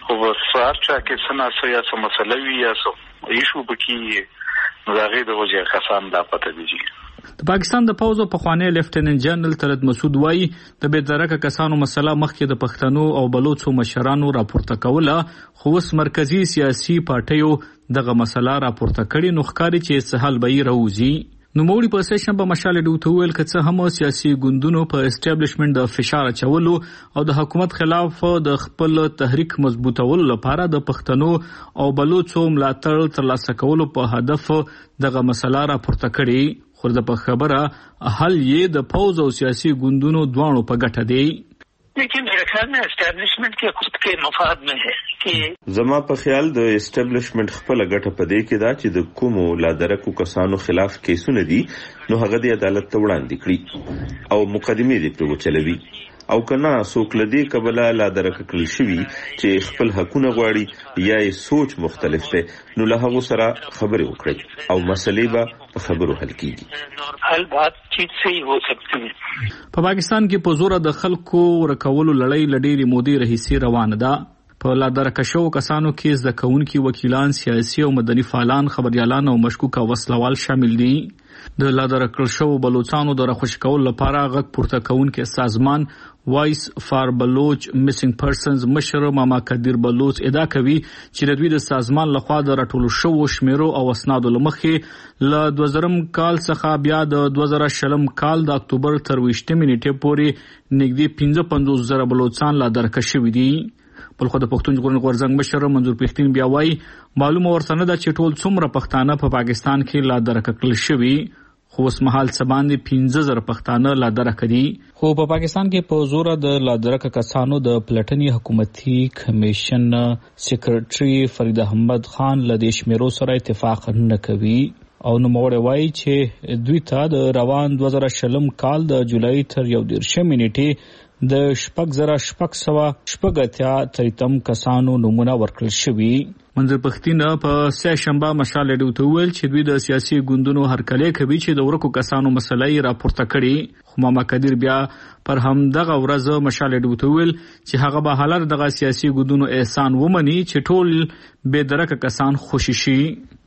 [SPEAKER 17] خو سوار چا کې سنا سیا سم مسله وی یا سو ایشو بکی زاغه د وجه کسان دا پته دیږي.
[SPEAKER 1] د پاکستان د پوځ په خوانی لیفټیننټ جنرال ترد مسعود وای د بېدرکه کسانو مسله مخکې د پښتنو او بلوچو مشرانو راپورته کوله، خو اوس مرکزی سیاسي پارټیو دغه مسله راپورته کړي، نو ښکاري چې سهال به یې راوځي. نو موږ په سیشن په مشال ډوته ویل کڅه هم سیاسي ګوندونو په اسټابلیشمنت د فشار چولو او د حکومت خلاف د خپل تحریک مضبوطولو لپاره د پښتنو او بلوچو ملاتړ ترلاسه کولو په هدف دغه مسله راپورته کړي، خو د خبره حل یې د پوز او سیاسي ګوندونو دوانو په ګټه دی.
[SPEAKER 20] لیکن میرے خیال میں اسٹیبلشمنٹ کے خود کے مفاد میں ہے کہ
[SPEAKER 21] زما په خیال د اسټابلیشمنت خپل ګټه پدې کې دا چې د کومو لادرکو کسانو خلاف کیسونه دي نو هغه د عدالت ته وړاندې کړي او مقدمه دې په وچلوي، او کنا څوک لدی قبله لادرک کړل شوی چې خپل حقونه غواړي یا یې سوچ مختلف ده نو له هغه سره خبرې وکړي او مسلې به په خبرو حل کیږي.
[SPEAKER 20] حل بات چیز سے ہی ہو سکتی ہے.
[SPEAKER 1] په پاکستان کې په زور د خلکو ورکولو لړۍ لډېری مودي رئیسي روانه ده. په لادرکشو کسانو کې زده کوونکي، وکیلان، سیاسي او مدني فعالان، خبريالان او مشکوک او وسلوال شامل دي. د لادرکشو بلوچستانو د راخوش کول لپاره غږ پورته کوونکي سازمان وایس فار بلوچ میسنګ پرسنز مشر ماما قدیر بلوچ ادعا کوي چې د دوی د سازمان لخوا د راټولو شوو شمیرو او اسنادو لمخې ل دوه زره کال څخه بیا د دوه زره شلم کال د اکتوبر تر ویشتمې نیټې پورې نږدې پنځه پنځوس زره بلوچستان لادرکش شوي دي. بل خو د پښتون ژغورنې غورځنګ مشر منظور پښتين بیا وایي معلومه ورته نه ده چې ټول څومره پښتانه په پاکستان کې لادرکه کړل شوي، خو اوس مهال څه باندې پنځه زره پښتانه لادرکه دي. خو په پاکستان کې په زور د لادرکه کسانو د پلټنې حکومتي کمیشن سیکریټري فرید احمد خان له دې شمیرو سره اتفاق نه کوي او نو موړ وایي چې دوی ته د روان دوه زره شلم کال د جولای تر یو دیرشمې نیټې د شپږ زره شپږ سوه شپږ اتیا تریتم کسانو نمونه ورکړل شوي. منظور پښتين په سه شنبه مشال ډوته ویل چې دوی د سیاسي ګوندونو هرکلی کوي چې د ورکو کسانو مسلې راپورته کړي، خو ماما قدیر بیا پر هم دغه ورځ مشال ډوته ویل چې هغه به حالت دغه سیاسي ګوندونو احسان ومني چې ټول بے درکه کسان خوشی شي.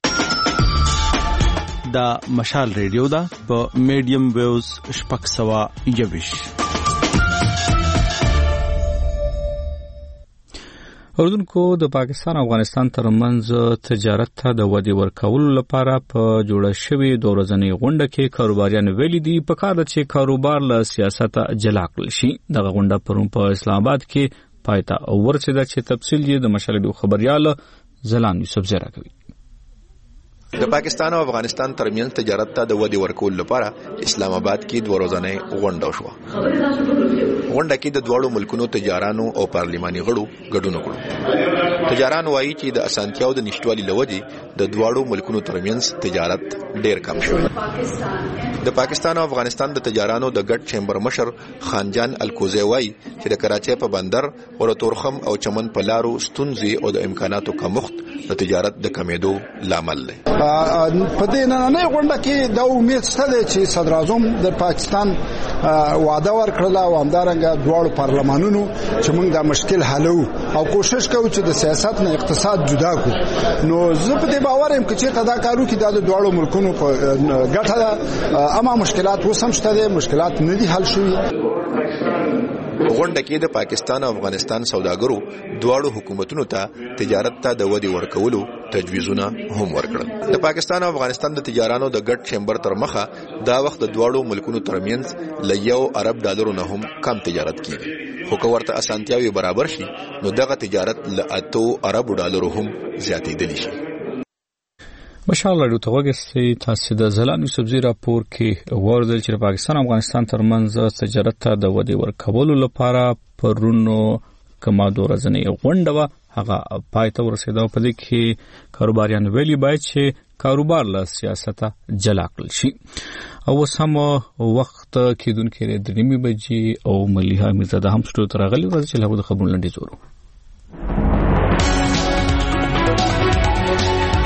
[SPEAKER 22] دا مشال ریډیو دا په میډیم ویوز شپږ سوه یویش.
[SPEAKER 1] اردوونکو د پاکستان او افغانستان ترمنځ تجارت ته د ودې ورکولو لپاره په جوړه شوې دوه ورځنۍ غونډه کې کاروباریان ویلي دي په کار ده چې کاروبار له سیاست جلا کړل شي. دغه غونډه پرون په اسلام آباد کې پای ته ورسېده چې تفصیل یې د مشال خبريال زلان یوسف زیرا کوي.
[SPEAKER 23] د پاکستان او افغانستان ترمنځ تجارت ته د ودې ورکولو لپاره اسلام آباد کې دوه ورځنۍ غونډه وشوه. غونډه کې د دوړو ملکونو تجارانو او پارلماني غړو ګډون وکړ. تجاران وایي چې د اسانتیاو د نشټوالي لوجې د دوړو ملکونو ترمنځ تجارت ډېر کم شوی. د پاکستان او افغانستان د تجارانو د ګډ چیمبر مشر خانجان الکوزی وایي چې د کراچۍ په بندر او تورخم او چمن په لارو ستونزې او د امکاناتو کمښت د تجارت د کمیدو لامل دی.
[SPEAKER 24] په دې نننۍ غونډه کې د امید شته چې صدر اعظم د پاکستان وعده ورکړه او همدارنګه دواړو پارلمانونو چې موږ دا مشکل حلو او کوشش کوو چې د سیاست نه اقتصاد جدا کړو. نو زه په دې باور یم چې دا کارو کې د دواړو ملکونو په ګټه ده، اما مشکلات وسم شته دي، مشکلات نه دي حل شوي.
[SPEAKER 23] غونډه کې د پاکستان او افغانستان سوداګرو دواړو حکومتونو ته تجارت ته د ودې ورکولو تجویزونه هم ورکړل. د پاکستان او افغانستان د تجارانو د ګډ چیمبر تر مخه دا وخت د دواړو ملکونو ترمنځ ل یو ارب ډالرو نه هم کم تجارت کیږي، خو که ورته اسانتیاوي برابر شي نو دغه تجارت ل اتو ارب ډالرو هم زیاتېدلی شي.
[SPEAKER 1] مشال راډیو ته وګورئ تاسو د زلان یوسف زی راپور کې وردل چې پاکستان او افغانستان ترمنځ تجارت ته د ودې ورکولو لپاره پرونو کما دوه ورځنۍ غونډه وه هغه پای ته ورسېده او په دې کې کاروباریان ویلي باید چې کاروبار له سیاسته جلا کړل شي. او اوس هم وخت کېدونکی دی درې نیمې بجې او ملیحه میرزاده هم سټو ته راغلې ورځ چې له هغو د خبرونو لنډیز ورو.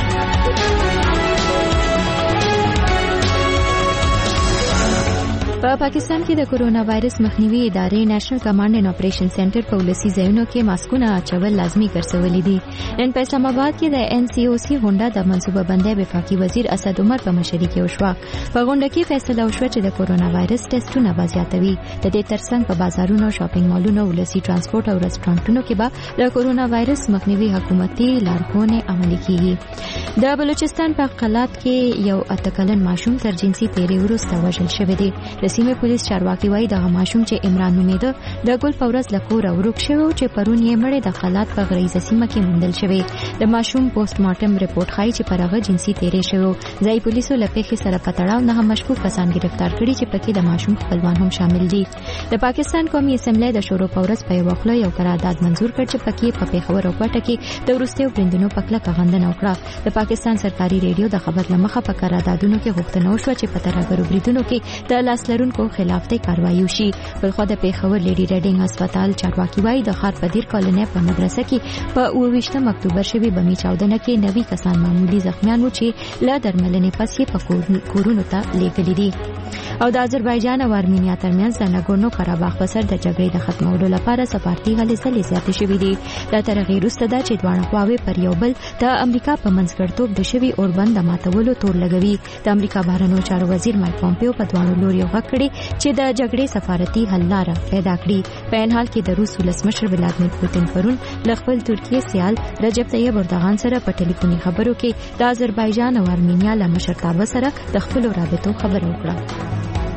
[SPEAKER 2] په په پاکستان کې د کورونا وایرس مخنیوي ادارې نېشنل کمانډ اینڈ اپریشن سنټر په ولسی ځایونو کې ماسکونه اچول لازمي ګرځولې دي. نن په اسلام آباد کې د ان سی او سی غونډه د منصوبه بندۍ وفاقي وزیر اسد عمر په مشرۍ کې وشوه. په غونډه کې فیصله وشوه چې د کورونا وایرس ټیسټونه به زیاتوي. د دې ترڅنګ په بازارونو، شاپینګ مالونو، ولسی ترانسپورت او رستورانټونو کې به د کورونا وایرس مخنیوي حکومتي لارښوونې عملي کیږي. د بلوچستان په قلات کې یو اتکلن ماشوم تر جنسي تیرې وروسته وژل شوی دی. د سیمې پولیس چارواکي وایي دغه ماشوم چې عمران نومېده د ګل په ورځ له کوره ورک شوی او چې پرون یې مړی د قلات په غریزه سیمه کې موندل شوی. د ماشوم پوسټ مارټم رپورټ ښایي چې پر هغه جنسي تیرې شوی. ځایي پولیسو له پیښې سره په تړاو نه مشکوک کسان ګرفتار کړي چې پکې د ماشوم خپلوان هم شامل دي. د پاکستان قومي اسمبلی د شورو په ورځ په یوه خوله یو قرارداد منظور کړ چې پکې په پیښور او کوټه کې د وروستیو بریندونو په کلکه غندنه وکړه. د پاکستان سرکاري ریډیو د خبر له مخه په قراردادونو کې غوښتنه وشوه چې په ترهګرو بریدونو کې د لاس لرونکو خلاف ته کاروایی وشي. بلخو د پیښور لیډي ریډینګ هسپتال چارواکي وایي د ښار په دیر کالونۍ په مدرسه کې په اوه ویشتم اکتوبر شوي بمي چاودنه کې نوي کسان معمولی زخمیان وو چې له درملنې پس یې په کورونو ته لیږلي دي. او د آذربایجان او ارمینیا ترمنځ د ناګورنو قرهباغ په سر د جګړې د ختمولو لپاره سفارتي هلې ځلې زیاتې شوې دي. دا تر هغې وروسته ده چې دواړه خواوې پر یو بل د امریکا په منځګړیتوب د شوي اوربند د ماتولو تور لګوي. د امریکا بهرنیو چارو وزیر مایک پومپیو په دواړو لوریو غږ کړی چې د جګړې سفارتي حل لاره پیدا کړي. په عین حال کې د روس ولسمشر ولادیمیر پوتین پرون له خپل ترکیې سیال رجب طیب اردوغان سره په ټلیفوني خبرو کې د آذربایجان او ارمینیا له مشرتابه سره د خپلو رابطو خبرې وکړه.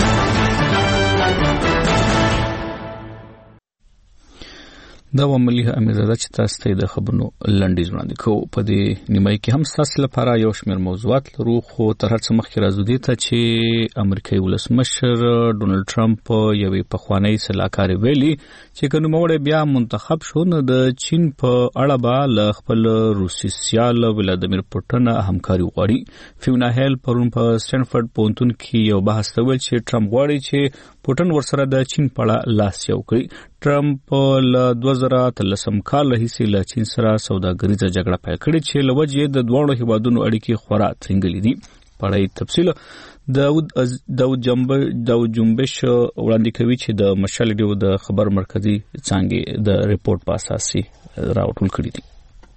[SPEAKER 1] دا عملی امیرزاده چې تاسو ته د خبرونو لنډیز وړاندې کوو. په دې نیمه کې هم تاسو لپاره یو شمېر موضوعات لرو، خو تر هر څه مخکې راځو دې ته چې امریکایي ولسمشر ډونالد ټرمپ یوې پخوانۍ سلاکارې ویلي چې که نوموړی بیا منتخب شو نو د چین په اړه به له خپل روسي سیال ولادیمیر پوټین همکاري وغواړي. فیونا هیل پرون په سټنفورد پوهنتون کې یو بحث ته ویل چې ټرمپ غواړي چې پوټین ورسره د چین په اړه لاس یو کړي. ټرمپ له دوه زره اتلسم کال راهیسې له چین سره سوداګریزه جګړه پیل کړې چې له وجې د دواړو هیوادونو اړیکې خورا ترنګلې دي. په اړه تفصیل داود داود جنبش داود جنبش وړاندې کوي چې د مشال ریډیو د خبر مرکزی څانګې د ریپورت په اساس راوټول کړي دي.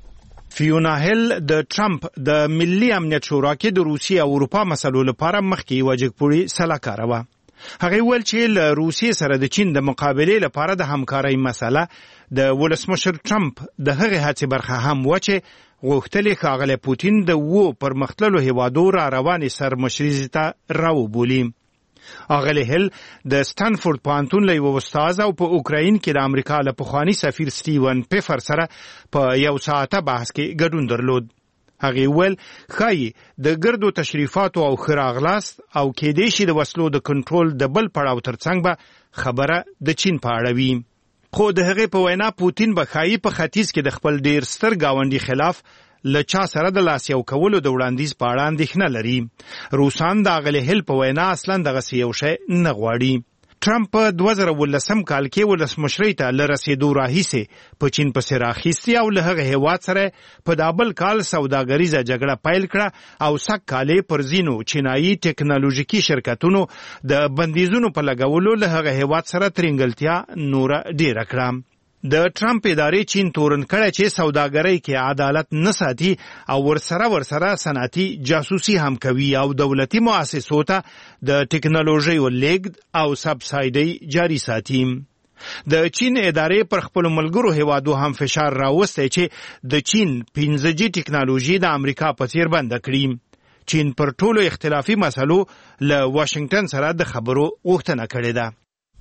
[SPEAKER 3] فیونا هیل د ټرمپ د ملي امنیت شورا کې د روسیې او اروپا مسلو لپاره مخکې وجګپوري سلاکاره وه. هغه ویل چې له روسیې سره د چین د مقابلې لپاره د همکارۍ مسله د ولسمشر ټرمپ د هغې هڅې برخه هم و چې غوښتلې ښاغلی پوتین د اوو پرمختللو هیوادو را روانې سرمشریزې ته راوبولي. اغلی هیل د سټنفورد پوهنتون له یوه استاد او په اوکراین کې د امریکا له پخواني سفیر سټیون پیفر سره په یو ساعته بحث کې ګډون درلود. هغې ویل ښایي د ګردو تشریفاتو او ښه راغلاست او کېدای شي د وسلو د کنټرول د بل پړاو ترڅنګ به خبره د چین په اړه وي. خو د هغې په وینا پوتین به ښایي په ختیځ کې د خپل ډېر ستر ګاونډي خلاف له چا سره د لاس یو کولو د وړاندیز په اړه اندېښنه لري. روسان د اغلې هیل په وینا اصلا دغسې یو شی نه غواړي. ټرمپ په دوه زره اوولسم کال کې ولسمشرۍ ته له رسېدو راهیسې په چین پسې راخیستي او له هغه هېواد سره په دا بل کال سوداګریزه جګړه پیل کړه او سږ کال یې پر ځینو چینایي ټکنالوژیکي شرکتونو د بندیزونو په لګولو له هغه هېواد سره ترنګلتیا نوره ډېره کړه. د ټرمپ ادارې چین تورن کړی چې سوداګرۍ کې عدالت نه ساتي او ورسره ورسره صنعتي جاسوسي هم کوي او دولتي مؤسسو ته د ټکنالوژۍ لیږد او سبسایډي جاري ساتي. د چین ادارې پر خپلو ملګرو هیوادو هم فشار راوستی چې د چین پنځه جي ټکنالوژي د امریکا په څیر بنده کړي. چین پر ټولو اختلافي مسلو له واشنګټن سره د خبرو غوښتنه کړې ده.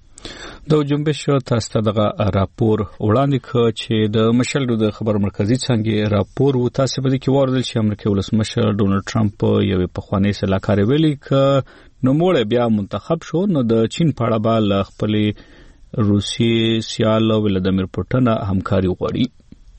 [SPEAKER 1] د جنبش تاسو ته دغه راپور وړاندې کړ چې د مشل د خبر مرکزی څنګه راپور و. تاسو به کې وردل چې امریکایي ولسمشر ډونالد ټرمپ یوې پخوانۍ سلاکارې ویلي ک نوموړی بیا منتخب شو نو د چین په اړه به له خپلې روسي سیال ولادیمیر پوټین همکاري وغواړي.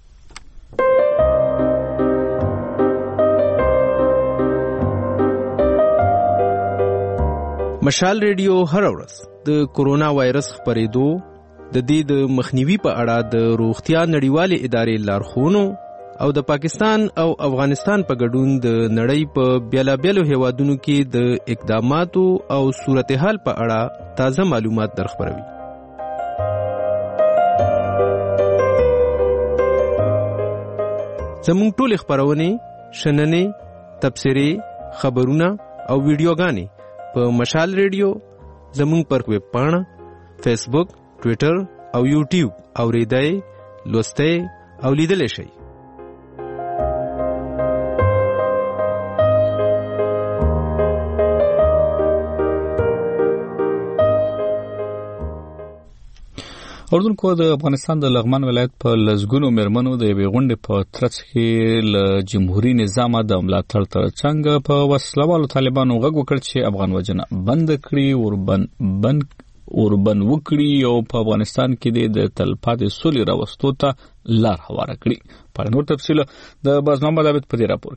[SPEAKER 22] مشال ریډیو هر ورځ د کورونا وایرس خپرېدو، د دې د مخنیوي په اړه د روغتیا نړیوالې ادارې لارښوونو او د پاکستان او افغانستان په ګډون د نړۍ په بیلابیلو هیوادونو کې د اقداماتو او صورتحال په اړه تازه معلومات درخبروي. زموږ ټول خبرونه، شننې، تبصرې، خبرونه او ویډیوګانې په مشال ریډیو، زموږ پر ویب پاڼه، فیسبوک، ټوئیټر او یوټیوب اوریدای، لوستای او لیدل شي.
[SPEAKER 1] اردوونکو د افغانستان د لغمان ولایت په لزګونو مرمنو د یوې غونډې په ترڅ کې له جمهوریت نظام د ملاتړ ترڅنګ په وسلوالو طالبانو غږ وکړ چې افغان وژنه بند کړي، اوربن بند اوربن وکړي او په افغانستان کې د تلپاتې سولې راوستو ته لار هواره کړي. په نور تفصیل د باز محمد عابد په دې راپور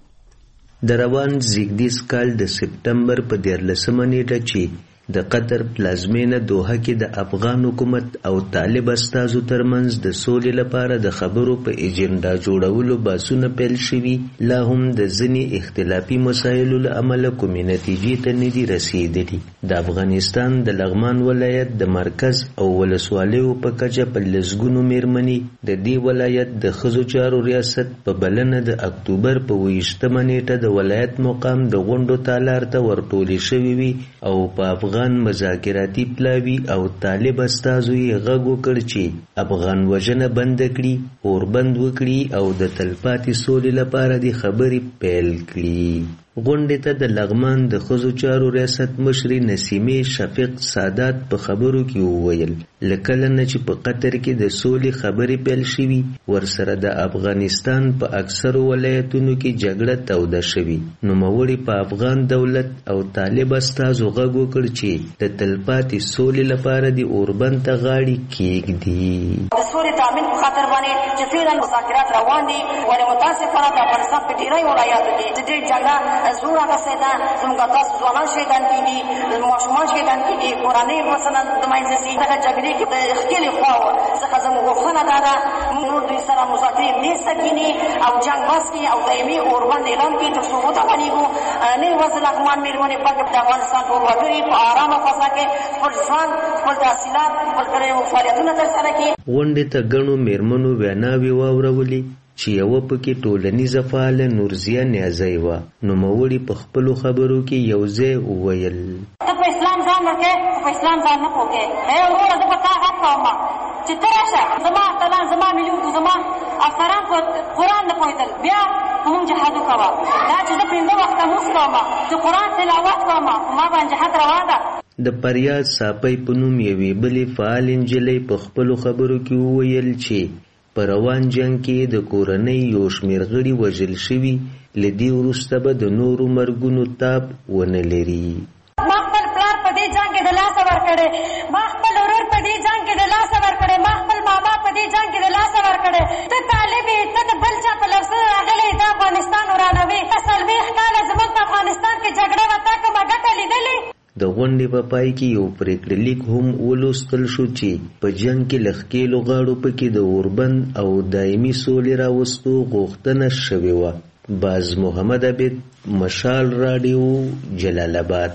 [SPEAKER 1] کې.
[SPEAKER 5] د روان زیږدیز کال د سپټمبر په دیارلسمه نیټه چې د قطر پلازمینه دوحه کې د افغان حکومت او طالب استازو ترمنځ د سولې لپاره د خبرو په ایجنډا جوړولو باسونه پیل شوي، لا هم د ځینې اختلافي مسایلو له امله کومې نتیجې ته نه دي رسېدلي. د افغانستان د لغمان ولایت د مرکز او ولسوالیو په کچه په لسګونو میرمنې د دې ولایت د ښځو چارو ریاست په بلنه د اکتوبر په اوویشتمه نیټه د ولایت مقام د غونډو تالار ته ورټولې شوې وي او په افغان مذاکراتي پلاوي او طالب استازو یې غږ وکړ چې افغان وژنه بند کړي، اوربند وکړي او د تلپاتې سولې لپاره د خبرې پیل کړي. غونډې ته د لغمان د ښځو چارو ریاست مشرې نسیمې شفیق سادات په خبرو کې وویل له کله نه چې په قطر کې د سولې خبرې پیل شوي، ورسره د افغانستان په اکثرو ولایتونو کې جګړه توده شوي. نوموړي په افغان دولت او طالب استازو غږ وکړ چې د تلپاتې سولې لپاره د اوربند ته غاړې کېږدي.
[SPEAKER 6] د سولې تامین په خاطر باندې چې فعلا مذاکرات روان دي، ولې متاسفانه د افغانستان په ډېری ولایاتو کې د دې جګړه زور اخیستی ده. زموږ تاسو ځوانان شهیدان کېږي، ماشومان شهیدان کېږي، کورنۍ مثلا د منځه ځي. دغه جګړې کې د ښکېلې خواوو څخه زموږ غوښتنه دا ده موږ نور دوی سره مذاکرې میز ته کښېني او جنګ بس کړي او دایمي اوربند اعلان کړي تر څو وتوانېږو نه یوازې لغمان مېرمنې بلکې د افغانستان ټول وګړي په ارامه فضا کې خپل ژوند، خپل تحصیلات، خپل کړي فعالیتونه ترسره کړي.
[SPEAKER 5] غونډې ته ګڼو مېرمنو ویناوې واورولې چې یوه پکې ټولنیزه فعاله نورزیه نیازۍ وه. نوموړي په خپلو خبرو کې یو ځای وویل
[SPEAKER 6] ته په اسلام ځان ورکوې، خو په اسلام ځان نه پوهېږې. ای وروره زه په تا غږ کوم چې ته راشه، زما اتلان، زما ملي زما افسران په قرآن نه پوهېدل، بیا په موږ جهاد وکوه. دا چې زه پنځه وخته لمونځ کوم، چې قرآن تلاوت کوم، په ما باندې جهاد روا ده.
[SPEAKER 5] د پریاد ساپۍ په نوم یوې بلې فعال نجلۍ په خپلو خبرو کې وویل چې په روان جنګ کې د کورنۍ یو شمېر غړي وژل شوي، له دې وروسته به د نورو مرګونو تاب ونه لري.
[SPEAKER 6] ما خپل پلار په دې جنګ کې د لاسه ورکړی، ما خپل ورور په دې جنګ کې د لاسه ورکړی، ما خپل بابا په دې جنګ کې د لاسه ورکړی. ته طالب یې، ته د بل چا په لفظونو راغلی د افغانستان ورانوې. څلوېښت کاله زموږ په افغانستان کې جګړه وه، تا کومه ګټه لیدلې؟
[SPEAKER 5] د غونډې په پای کې یو پریکړه لیک هم ولوستل شو چې په جنګ کې له ښکېلو غاړو پکې د اوربند او دایمي سولې راوستو غوښتنه شوې وه. باز محمد عابد، مشال راډیو، جلال آباد.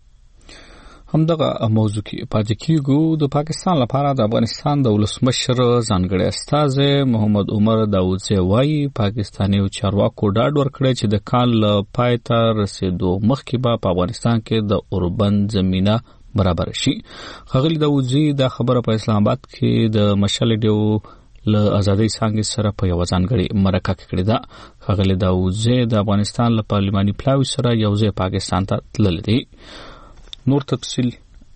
[SPEAKER 1] همدغه موضوع کې پاتې کېږو. د پاکستان لپاره د افغانستان د ولسمشر ځانګړی استازی محمد عمر داودزی وایي پاکستاني چارواکو ډاډ ورکړی چې د کال له پای ته رسېدو مخکې به په افغانستان کې د اوربند زمینه برابر شي. ښاغلي داودزی دا خبره په اسلام آباد کې د مشال ریډیو له ازادۍ څانګې سره په یوه ځانګړې مرکه کې کړې ده. ښاغلي داودزی د افغانستان له پارلماني پلاوي سره یو ځای پاکستان ته تللی دی. نور تفصیل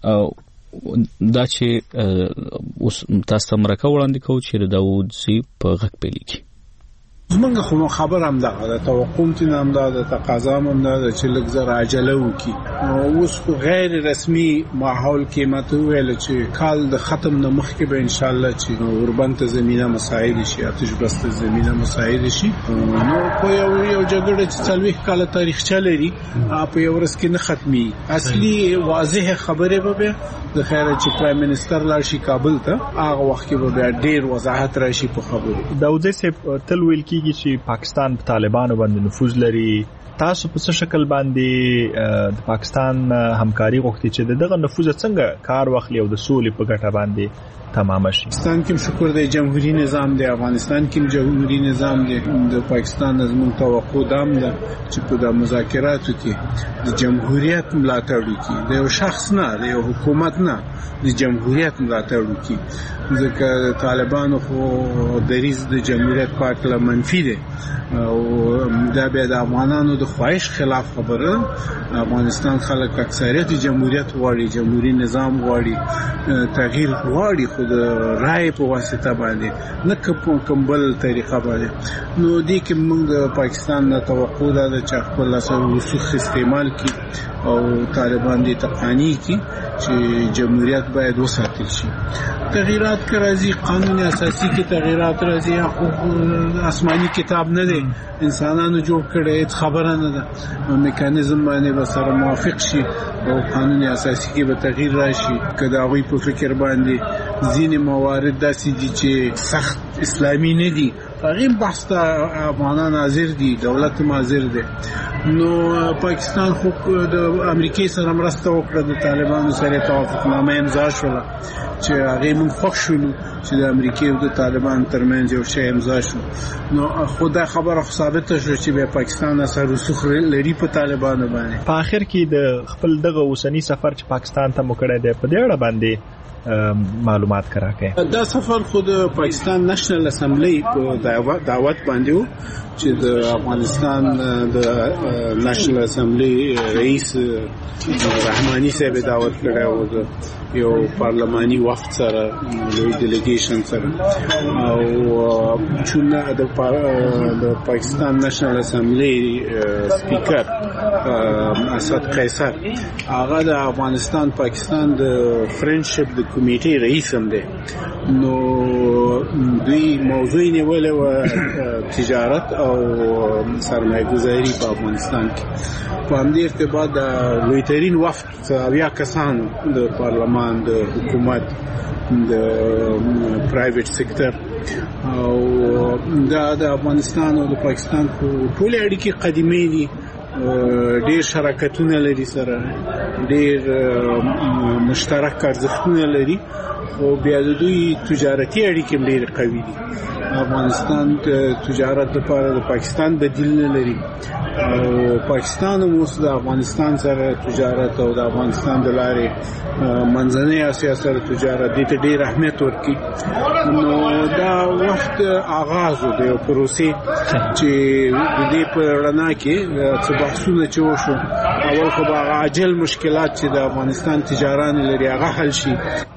[SPEAKER 1] دا چې اوس تاسو ته مرکه وړاندې کوو چې د داودزي په غږ پیلېږي.
[SPEAKER 7] زمونږ خو خبر هم دغه د توقع تین هم دا د تقاضا هم دا چې لږ زر عجله وکړي. اوس خو غیر رسمي ماحول کې ماته ویل چې کال د ختم نه مخکې به ان شاء الله چې اوربند ته زمينه مساعد شي، آتش بس ته زمينه مساعد شي. نو په یو یو جګړه چې څلوېښت کاله تاریخچه لري په یو ورځ کې نه ختمي. اصلي واضح خبره به د خیره چې پرایم منسٹر لاړ شي کابل ته، هغه وخت کې به ډېر وضاحت راشي په خبرو.
[SPEAKER 8] داودزی صاحب تل ویل کی کیږي چې پاکستان په طالبانو باندې نفوذ لري. تاسو په څه شکل باندې د پاکستان همکاري غوښتي چې دغه نفوذ څنګه کار واخلي او د سولې په ګټه باندې تمام شي؟
[SPEAKER 7] پاکستان کې شکر دی جمهوریت نظام دی، افغانستان کې جمهوریت نظام دی. د پاکستان زموږ توقع دام ده چې په د مذاکراتو کې د جمهوریت ملاتړ وکړي، د یو شخص نه، د یو حکومت نه، د جمهوریت ملاتړ وکړي. ځکه طالبانو خو دریځ د جمهوریت په اړه منفي دی او دا بیا د افغانانو د خواهش خلاف خبره. افغانستان خلک اکثریت جمهوریت غواړي، جمهوریت نظام غواړي، تغییر غواړي، خو د رای په واسطه باندې نه کوم بل طریقه باندې. نو دې کې موږ د پاکستان نه توقع ده چې خپل رسوخ استعمال کړي او طالبان دې تقانی کړي چې جمهوریت باید وساتل شي. تغییرات که راځي، قانون اساسي کې تغییرات راځي، خو آسماني کتاب نه دی، انسانانو جوړ کړی، خبره نه ده. میکانیزم باندې به سره موافق شي او قانون اساسي کې به تغییر راشي. که د هغوی په فکر باندې ځینې موارد داسې دي چې سخت اسلامي نه دي، هغه بحث ته افغانان حاضر دي، دولت هم حاضر دی. نو پاکستان خو د امریکای سره مرسته وکړه، د طالبانو سره توافقنامه امضا شوه چې هغه موږ خوښ شولو چې د امریکای او د طالبان ترمنځ یو شی امضا شو. نو خدای خبره ثابته شو چې به پاکستان سره رسوخ لري په طالبانو باندې.
[SPEAKER 8] په اخر کې د خپل دغه اوسنی سفر چې پاکستان ته مکړه دی په دې اړه باندې معلومات کراکې.
[SPEAKER 7] دا سفر خو د پاکستان نېشنل اسمبلی په دعوت باندې و چې د افغانستان د نېشنل اسمبلی رئیس رحماني صاحب دعوت کړی و د یو پارلماني وفد سره، لوی ډیلیګیشن سره. او چونه د پاکستان نېشنل اسمبلی سپیکر اسد قیصر هغه د افغانستان پاکستان د فرندشپ د کمیټې رئیس هم دی. نو دوی موضوع نیولې و تجارت او سرمایه‌گذاري په افغانستان کې. په همدې ارتباط د لویترین وفد اویا کسان د پارلمان، د حکومت، د پرایویټ سېکټر او دا د افغانستان او د پاکستان ټول اړیکې قدیمې دي، ډېر شراکتونه لري سره، ډېر مشترک ارزښتونه لري، خو بیا د دوی تجارتي اړیکې ډېر قوي دي. افغانستان د تجارت لپاره د پاکستان بدیل نه لري او پاکستان هم اوس د افغانستان سره تجارت او د افغانستان د لارې منځنۍ اسیا سره تجارت دې ته ډېر اهمیت ورکړي. نو دا وخت آغاز و د یو پروسې چې د دې په رڼا کې څه بحثونه چې وشو. اول خو به عاجل مشکلات چې د افغانستان تجاران لري هغه حل شي.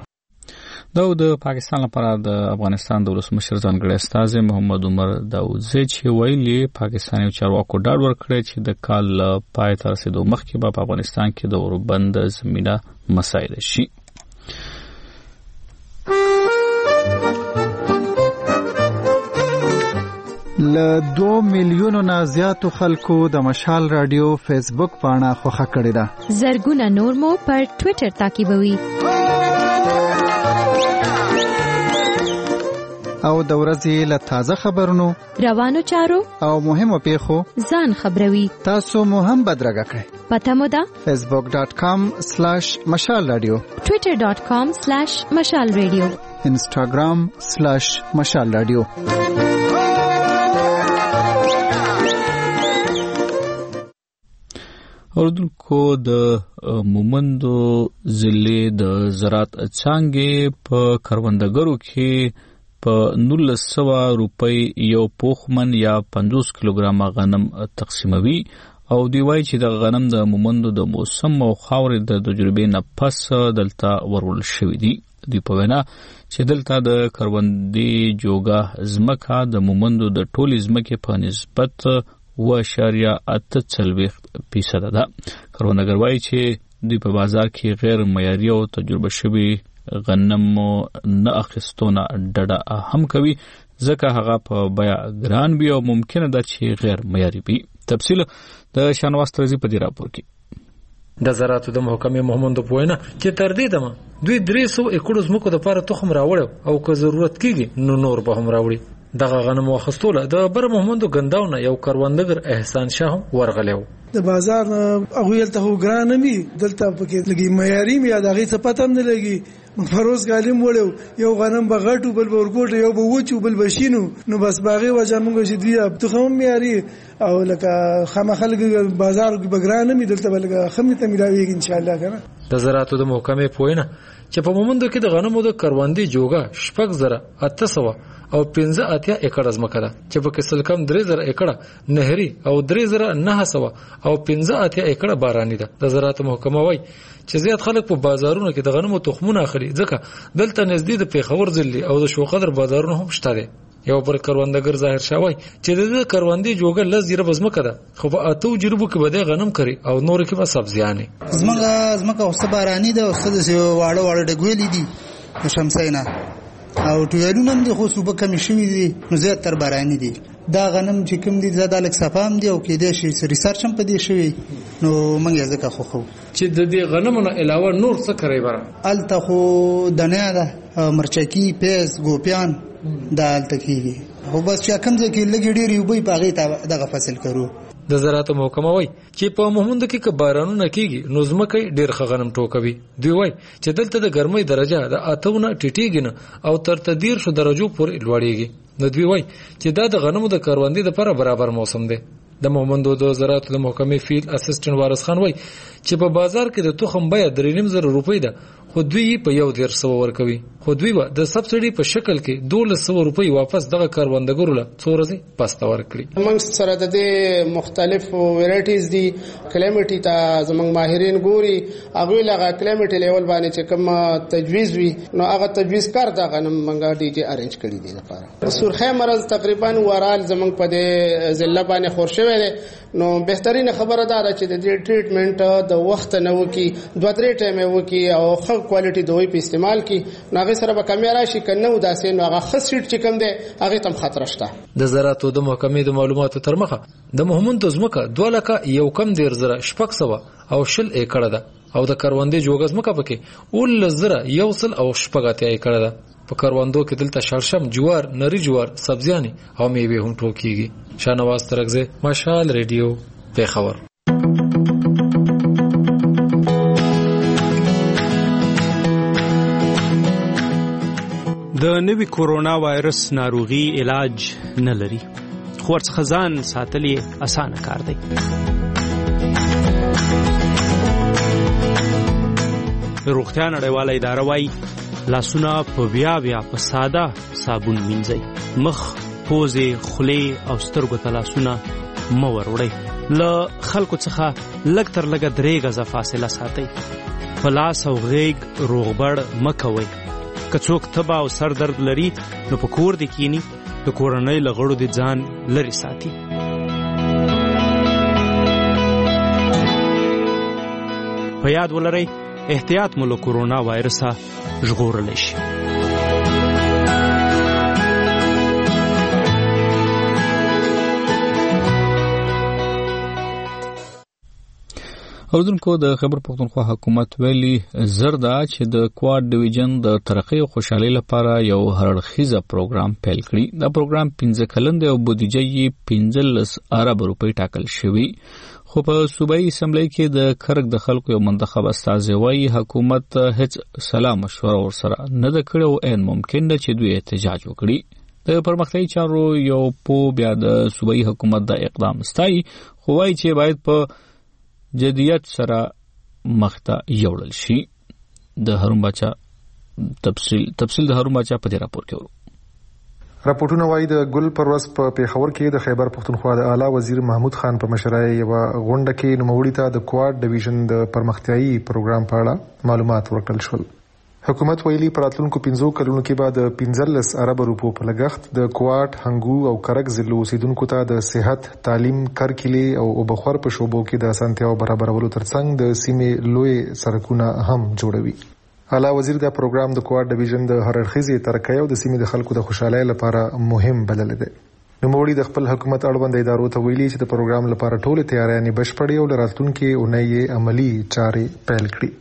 [SPEAKER 1] دا د پاکستان لپاره د افغانستان د ولسمشر ځانګړی استازی محمد عمر داودزی چې ویلي پاکستاني چارواکو ډاډ ورکړی چې د کال پای ته رسیدو مخکې به په افغانستان کې د اوربند زمینه مساعده شي.
[SPEAKER 9] له دو میلیونو نه زیاتو خلکو د مشال رادیو فیسبوک پاڼه خوښه کړې ده.
[SPEAKER 2] زرګونه نور مو پر ټوئیټر تعقیبوي
[SPEAKER 9] او د ورځې له تازه خبرونو،
[SPEAKER 2] روانو چارو
[SPEAKER 9] او مهمو پیښو
[SPEAKER 2] ځان خبروي.
[SPEAKER 9] تاسو مو هم بدرګه کړئ.
[SPEAKER 2] پته مو ده
[SPEAKER 9] فیسبوک ډاټ کام سلیش مشال رادیو،
[SPEAKER 2] ټوئیټر ډاټ کام سلیش مشال رادیو،
[SPEAKER 9] انسټاګرام سلیش مشال رادیو.
[SPEAKER 1] اوردونکو د مومندو ضلع د زراعت څانګې په کروندګرو کې په نولس سوه روپۍ یو پوخمن یا پنځوس کیلوګرام غنم تقسیموي او دی وایي چې د غنم د مومندو د موسم او خاورې د تجربې نه پس دلته ورول شوی دی. دی په وینا چې دلته د کروندې جوګه ځمکه د مومندو د ټولې ځمکې په نسبت و اشاریه اته څلوېښت فیصده ده. کروندګر وایي چې دوی په بازار کې غیر معیاري او تجربه شوي غنم نه اخیستونه ډډه هم کوي ځکه هغه په بیه ګران وي او ممکنه ده چې غیر معیاري وي. تفصیل د شانواز ترزي په دې راپور کې.
[SPEAKER 10] د زراعتو د محکمې محمد پوینه چې تر دې دمه دوی درې سوه ایکړو ځمکو دپاره تخم راوړی او که ضرورت کېږي نو نور به هم راوړي. دغه غنم واخستوله د بر محمد ګنداونه یو کروندګر احسان شاه ورغلیو
[SPEAKER 4] د بازار هغه ته وګران مې دلته پکې لګي معیاري مې دغه څه پته نه لګي فروز غالم وړو یو غنم بغټو بل ورګوټ یو به وچو بل بشینو نو بس باغی وجه مونږ چې دی اب ته هم معیاري او لکه خامہ خلک بازار بګران مې دلته بلګه خمه ته ملاويږي ان شاء الله کنه
[SPEAKER 10] د زراعت د محکمې پوینه چې په مومندو کې د غنمو د کروندې جوګه شپږ زره اته سوه او پنځه اتیا ایکړ ځمکه ده چې په کې سلکم درې زره ایکړه نهري او درې زره نه سوه او پنځه اتیا ایکړه باراني ده د زراعت محکمه وایي چې زیات خلک په بازارونو کې د غنمو تخمونه اخلي ځکه دلته نږدې د پیښور ضلع او د شوقدر بازارونو هم شته دي یو بل کروندګر ظاهر شوی چې د کروندې جوګه لږ زیره بزمکه ده خو په اتو جربو کې بده غنم کړي او نور کې به سبزیانه
[SPEAKER 11] زمګه زمګه اوسه باراني ده اوسه د واړه واړه ډګولې دي شمسینا او ټویلونه هم دي خو صوبه کمی شوي دي نو زیات تر باراني دي دا غنم چې کوم دي زاده لک صفام دي او کې دي شي ریسرچ هم پدې شوی نو منګه ځکه خو خو
[SPEAKER 10] چې د دې غنمونو علاوه نور څه کوي بره
[SPEAKER 11] الته خو دنیا ده مرچکی پیس ګوپیان دا الته کیږي خو بس چې کوم ځکه لګي ډېری وبې پاغې ته دغه فصل کرو
[SPEAKER 10] د زراعت محکمه وای چې په محمود کې ک بارانونه کیږي نو زمکه ډېر خغنم ټوکوي دوی وای چې دلته د ګرمۍ درجه د اتونه ټیټیږي او تر تدیر شو درجو پورې لوړیږي نو دوی وای چې دا د غنمو د کاروندې لپاره برابر موسم دی د محمد د زراعت د محکمې فیلډ اسسټنټ وارث خان وای چې په بازار کې د تخم بیه درې نیم زره روپۍ ده خو دوی په یو ډیر سو ورکوي خو دوی د سبسيډي په شکل کې دولس سوه روپۍ واپس دغه کاروندګرو له څو ورځې پسته ورکړي
[SPEAKER 13] موږ سره د دې مختلف ویرایټیز دي کلایمټي ته زموږ ماهرین ګوري هغه لغه کلایمټي لیول باندې چې کوم تجویز وي نو هغه تجویز کار دا غنم منګه ډي جی ارنج کړی دي لپاره سرخه مرز تقریبا ورال زموږ په دې ضلع باندې خورشوي دي نو بهترین خبره ده چې د دې ټریټمنټ د وخت نه وکي دوه درې ټایم وکي او خو کوالټي دوی په استعمال کی ناغه سره به کمی راشي کنه وداسې نو هغه خسیټ چې کم دی هغه تم خطر شته
[SPEAKER 10] د زراعت د محکمې د معلوماتو تر مخه د محمود زمکه دوه لکه یو کم ډیر زره شپږ سوه او شل ایکړه ده او د کروندې جوګز مکه پکې ول زره یو سل او شپږ اتیا ایکړه ده په کروندو کې دلته شړشم جوار نری جوار سبزیانه او میوه هم ټوکیږي شانواز ترغزه مشال ریډیو پیښور
[SPEAKER 14] د نوي کورونا وایرس ناروغي علاج نه لري خو ورڅخه ځان ساتل یې اسانه کار دی روغتیا نړیواله اداره وايي لاسونه په بیا بیا په ساده صابون مینځئ مخ پوزې خولې او سترګو ته لاسونه مه وروړئ له خلکو څخه لږ تر لږه درې غزه فاصله ساتئ په لاس او غیږ روغبړ مه کوئ که څوک تبه او سر درد لري نو په کور دې کینی د کورنۍ له غړو دې ځان لرې ساتي په یاد ولرئ احتیاط مو له کورونا وایرسه ژغورلی شي
[SPEAKER 1] اوردونکو د خبر پښتونخوا حکومت ویلي زردا چې د کواد ډیویژن د ترقی او خوشحالي لپاره یو هرړخیزه پروګرام پیل کړي دا پروګرام پنځه کلن دی او بودیجه یې پنځلس ارب روپۍ ټاکل شوی خو په صوبایي اسمبلی کې د کرک د خلکو یو منتخب استازی وایي حکومت هیڅ سلا مشوره ورسره نه ده کړې او عین ممکن ده چې دوی احتجاج وکړي د پرمختیايي چارو یو په بیا د صوبایي حکومت د اقدام ستایي خو وایي چې باید په جدیت سره مخته یوړل شي د هارون باچا تفصیل تفصیل د هارون باچا په دې راپور کې ورو
[SPEAKER 25] راپورټونه وايي د ګل پروس په پیښور کې د خیبر پښتونخوا د اعلی وزیر محمود خان په مشرۍ یو غونډه کې نوموړي ته د کواد ډیویژن د پرمختیايي پروګرام په اړه معلومات ورکړل شول حکومت ویلي پراتلونکو پنځو کلونو کې به د پنځلس ارب روپو په لګښت د کواد هنګو او کرک ضلع اوسیدونکو ته د صحت تعلیم کرکلي او وبخور په شوبو کې د اسانتیاو برابرولو ترڅنګ د سیمې لوی سرکونه هم جوړوي اعلی وزیر دا پروګرام د کواد ډیویژن د هرړخیزې ترقۍ او د سیمې د خلکو د خوشحالۍ لپاره مهم بلل دی نوموړي د خپل حکومت اړوند ادارو ته ویلي چې د پروګرام لپاره ټول تیاریانې بشپړې او راتلونکي اونۍ عملی چارې پیل کړي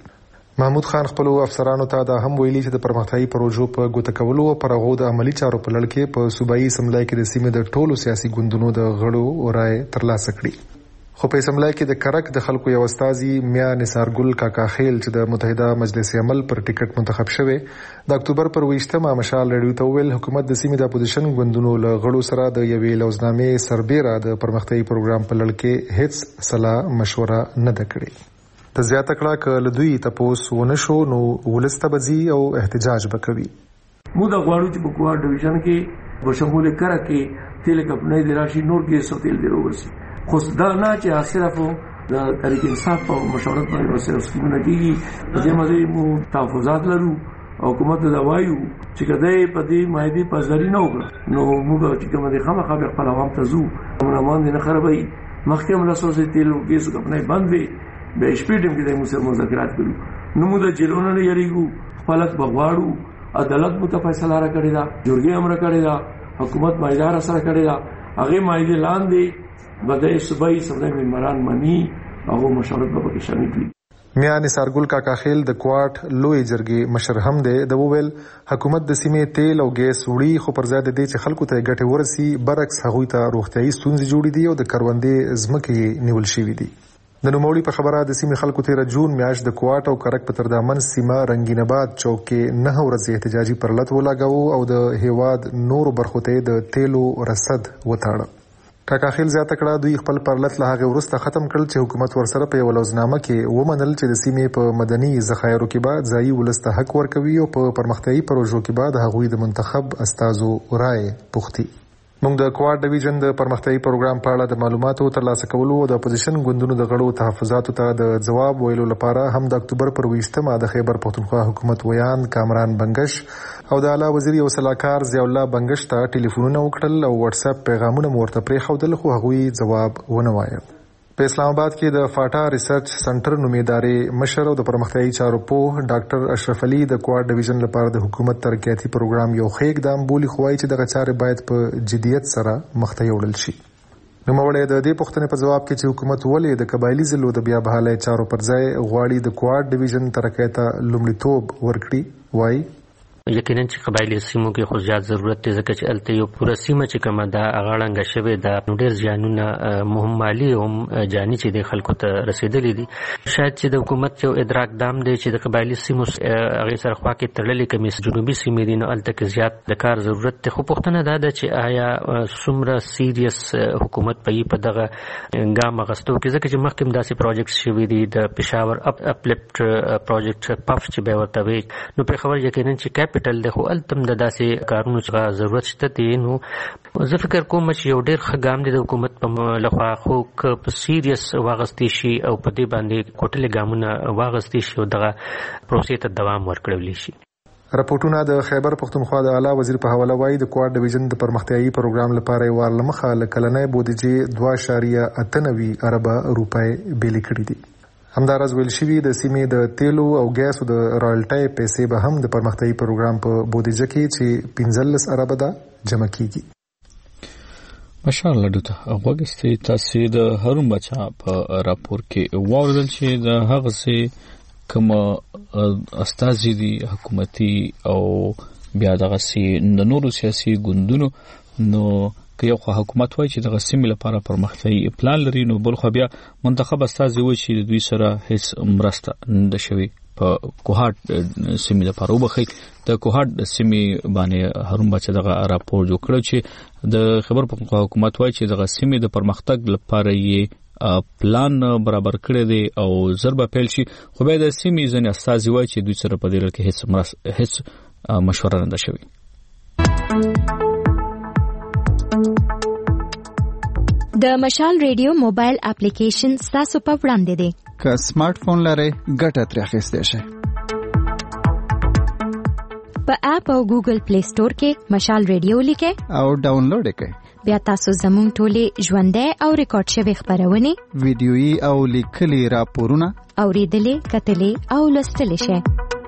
[SPEAKER 25] محمود خان خپل افسرانو ته دا هم ویلي چې د پرمختیايي پروژو په ګوته کولو او پر هغو د عملی چارو په لړ کې په صوبایي اسمبلی کې د سیمې د ټولو سیاسي ګوندونو د غړو رائے ترلاسه کړي. خو په اسمبلی کې د کرک د خلکو یو استازي میا نثارګل کاکا خیل چې د متحده مجلس عمل پر ټیکټ منتخب شوه د اکتوبر پر ویشتمه مشال رادیو ته ویل حکومت د سیمې د اپوزیشن ګوندونو له غړو سره د یوې لوزنامې سربېره د پرمختیايي پروګرام په لړ کې هیڅ صلاح مشوره نه ده کړې. د زیاته کړه ک لدوی تاسو ونشو نو ولسته بزی او احتجاج وکوي.
[SPEAKER 12] مو د غواړو چې په کوار ډیویژن کې بشمول کړه کې تل کپنې د راشي نور کې سوتل دی ورسي خو دا نه چې صرف د تاریخ انصاف او مشورت باندې وسره سکیمونه کیږي. په دې باندې مو تحفظات لرو او حکومت د وایو چې کله په دې مایدی په ځری نه وکړه نو موږ چې کوم د خامخا به خپل عوام ته زو امرمان نه خرابوي مخکې موږ سوځي تل کې څه کپنې بند وي به شپږم کې د موږ سره مذاکرات کړو نو موږ د جیلونو نه یریګو خپلک بغواړو عدالت مو ته فیصله را کړی دا جرګې امر کړی دا حکومت مایدار سره کړی دا هغه مایدی لاندې بده صوبایي سره ممبران منی هغه مشورت به کې شامل کړي.
[SPEAKER 25] میا نثارګل کاکا خیل د کوارټ لوی جرګې مشر هم دی د وویل حکومت د سیمې تیل او ګیس وړي خو پر ځای د دې چې خلکو ته ګټه ورسي برعکس هغوی ته روغتيایي ستونزې جوړې دي او د کروندې ځمکې نیول شوې دي. د نوموړي په خبره د سیمې خلکو تیر جون میاشت د کوارټ او کرک په تردامن سیمه رنگین آباد چوک کې نه ورځې احتجاجي پرلط ولاګاوه او د هیواد نور برخو ته د تیلو رصد وتاړه. کاکا خیل زیاته کړه دوی خپل پرلط له هغه وروسته ختم کړل چې حکومت ورسره په یو لوزنامه کې ومنل چې د سیمې په مدني ذخایرو کې بعد ځایي ولسته حق ورکوي او په پرمختیايي پروژو کې بعد هغوی د منتخب استازو رائے پوښتي. موږ د کوارټ ډیویژن د پرمختیايي پروګرام په اړه د معلوماتو ترلاسه کولو او د اپوزیشن ګوندونو د غړو تحفظاتو ته د جواب ویلو لپاره هم د اکتوبر پر ویشتمه د خیبر پختونخوا حکومت ویان کامران بنگش او د اعلی وزیر او صلاحکار ضیاء الله بنگش ته ټلیفونونه وکړل او واتس اپ پیغامونه ورته پریښودل خو هغوی جواب ونه وایه. په اسلام آباد کې د فاټا ریسرچ سنټر نومې ادارې مشر او د پرمختیايي چارو په ډاکټر اشرف علي د کوارټ ډیویژن لپاره د حکومت ترقیاتي پروګرام یو خېګ دام بولی خوای چې د غچارې باید په جدیت سره مخته یوړل شي. نو موږ د دې پوښتنې په جواب کې چې حکومت ولې د قبایلی ضلعو د بیا بحالۍ چارو پر ځای غواړي د کوارټ ډیویژن ترقیات لومړیتوب ورکړي وایي
[SPEAKER 15] یقینا چې قبایلی سیمو کې خو زیات ضرورت دی ځکه چې الته یو پوره سیمه چې کومه دا غاړنګ شوی دا ډېر ځانونه مهم مالی او جاني چې د خلکو ته رسیدلې دي. شاید چې د حکومت یو ادراک دام دی چې د قبایلی سیمو هغه سره خوا کې تړلې کمی جنوبي سیمې دي نو الته کې زیات د کار ضرورت دی. خو پوښتنه دا ده چې آیا څومره سیریس حکومت په یی په دغه ګام غستو کې ځکه چې مخکې داسې پروجیکټ شوی دي د پېښور اپ اپلفټ پروجیکټ پف چې به ورته وي نو په خبر یقینا چې کیپټل د خو التم د داسې کارونو څخه ضرورت شته دي. نو زه فکر کوم چې یو ډېر ښه ګام دی د حکومت په لخوا خو په سیریس واغستې شي او په دې باندې کوټلې ګامونه واغستې شي او دغه پروسې ته دوام ورکړل شي.
[SPEAKER 25] راپورټونه د خیبر پختونخوا د اعلی وزیر په حواله وایي د کوارټ ډیویژن د پرمختیايي پروګرام لپاره یو لمخه لکلنې بودیجه دوه اعشاریه اته نوي اربه روپۍ بیل کړې دي. همدارز ویل شوی د سیمې د تیلو او ګیسو د رایلټۍ پیسې به هم د پرمختیايي پروګرام په بودیجه کې چې پنځلس اربه ده جمع کیږي.
[SPEAKER 1] ماشاءالله دته هغه تاسو د هارون بچا په راپور کې واردل چې د هغه سي کوم استازي دي حکومتي او بیا دغه سي د نورو سیاسي ګوندونو نو که یو حکومت وایي چې د سیمې لپاره پرمختیايي پلان لري نو بل خو بیا منتخب استازي وایي چې د دوی سره هیڅ مرسته نه شوي په کوهاټ سیمې لپاره وبخي د کوهاټ سیمې باندې هارون بچا دغه راپور جوړ کړ چې د خبر پختونخوا حکومت وایي چې د سیمې د پرمختګ لپاره یې پلان برابر کړی دی او ضربه پیل شي خو به د سیمې ځنې استازي وایي چې دوی سره په دې کې هیڅ مرسته هیڅ مشوره نه شوي.
[SPEAKER 2] د مشال ریډیو موبایل اپلیکیشن ستاسو په وړاندې دی.
[SPEAKER 9] که سمارټ فون لرئ ګټه ترې اخیستی شئ.
[SPEAKER 2] په اپ او ګوګل پلی سٹور کې مشال ریډیو لیکئ
[SPEAKER 9] او ډاونلوډ کړئ.
[SPEAKER 2] بیا تاسو زموږ ټولې ژوندۍ او ریکارډ شوي خبرونه
[SPEAKER 9] ویډیويي او لیکلي راپورونه
[SPEAKER 2] اوریدلې کتلې او لوستلې شئ.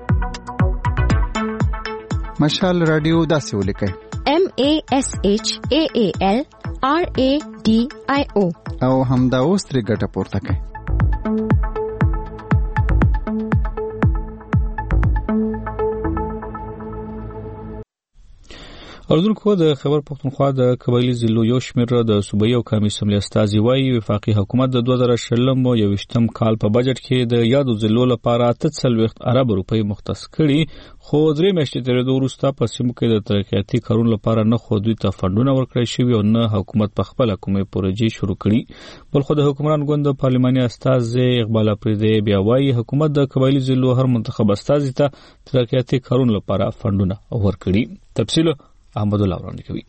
[SPEAKER 9] مشال رادیو داسې ولیکئ
[SPEAKER 2] M A S H A A L R A D I O
[SPEAKER 9] او همدا اوس ترې ګټه پورته کړئ.
[SPEAKER 1] اردوونکو د خیبر پښتونخوا د قبایلی ضلعو یو شمېر د صوبایي او قومي اسمبلی استازي وايي وفاقي حکومت د دوه زره شلم او یوویشتم کال په بجټ کې د یادو ضلعو لپاره اته څلوېښت ارب روپۍ مختص کړي، خو درې میاشتې تېرېدو وروسته په سیمو کې د ترقیاتي کارونو لپاره نه خو دوی ته فنډونه ورکړی شوي او نه حکومت په خپله کومې پروژې شروع کړي. بل خو د حکمران ګوند د پارلماني استازی اقبال اپریدی بیا وايي حکومت د قبایلی ضلعو هر منتخب استازي ته ترقیاتي کارونو لپاره فنډونه ورکړي. تفصیل احمد الله وړاندې کوي.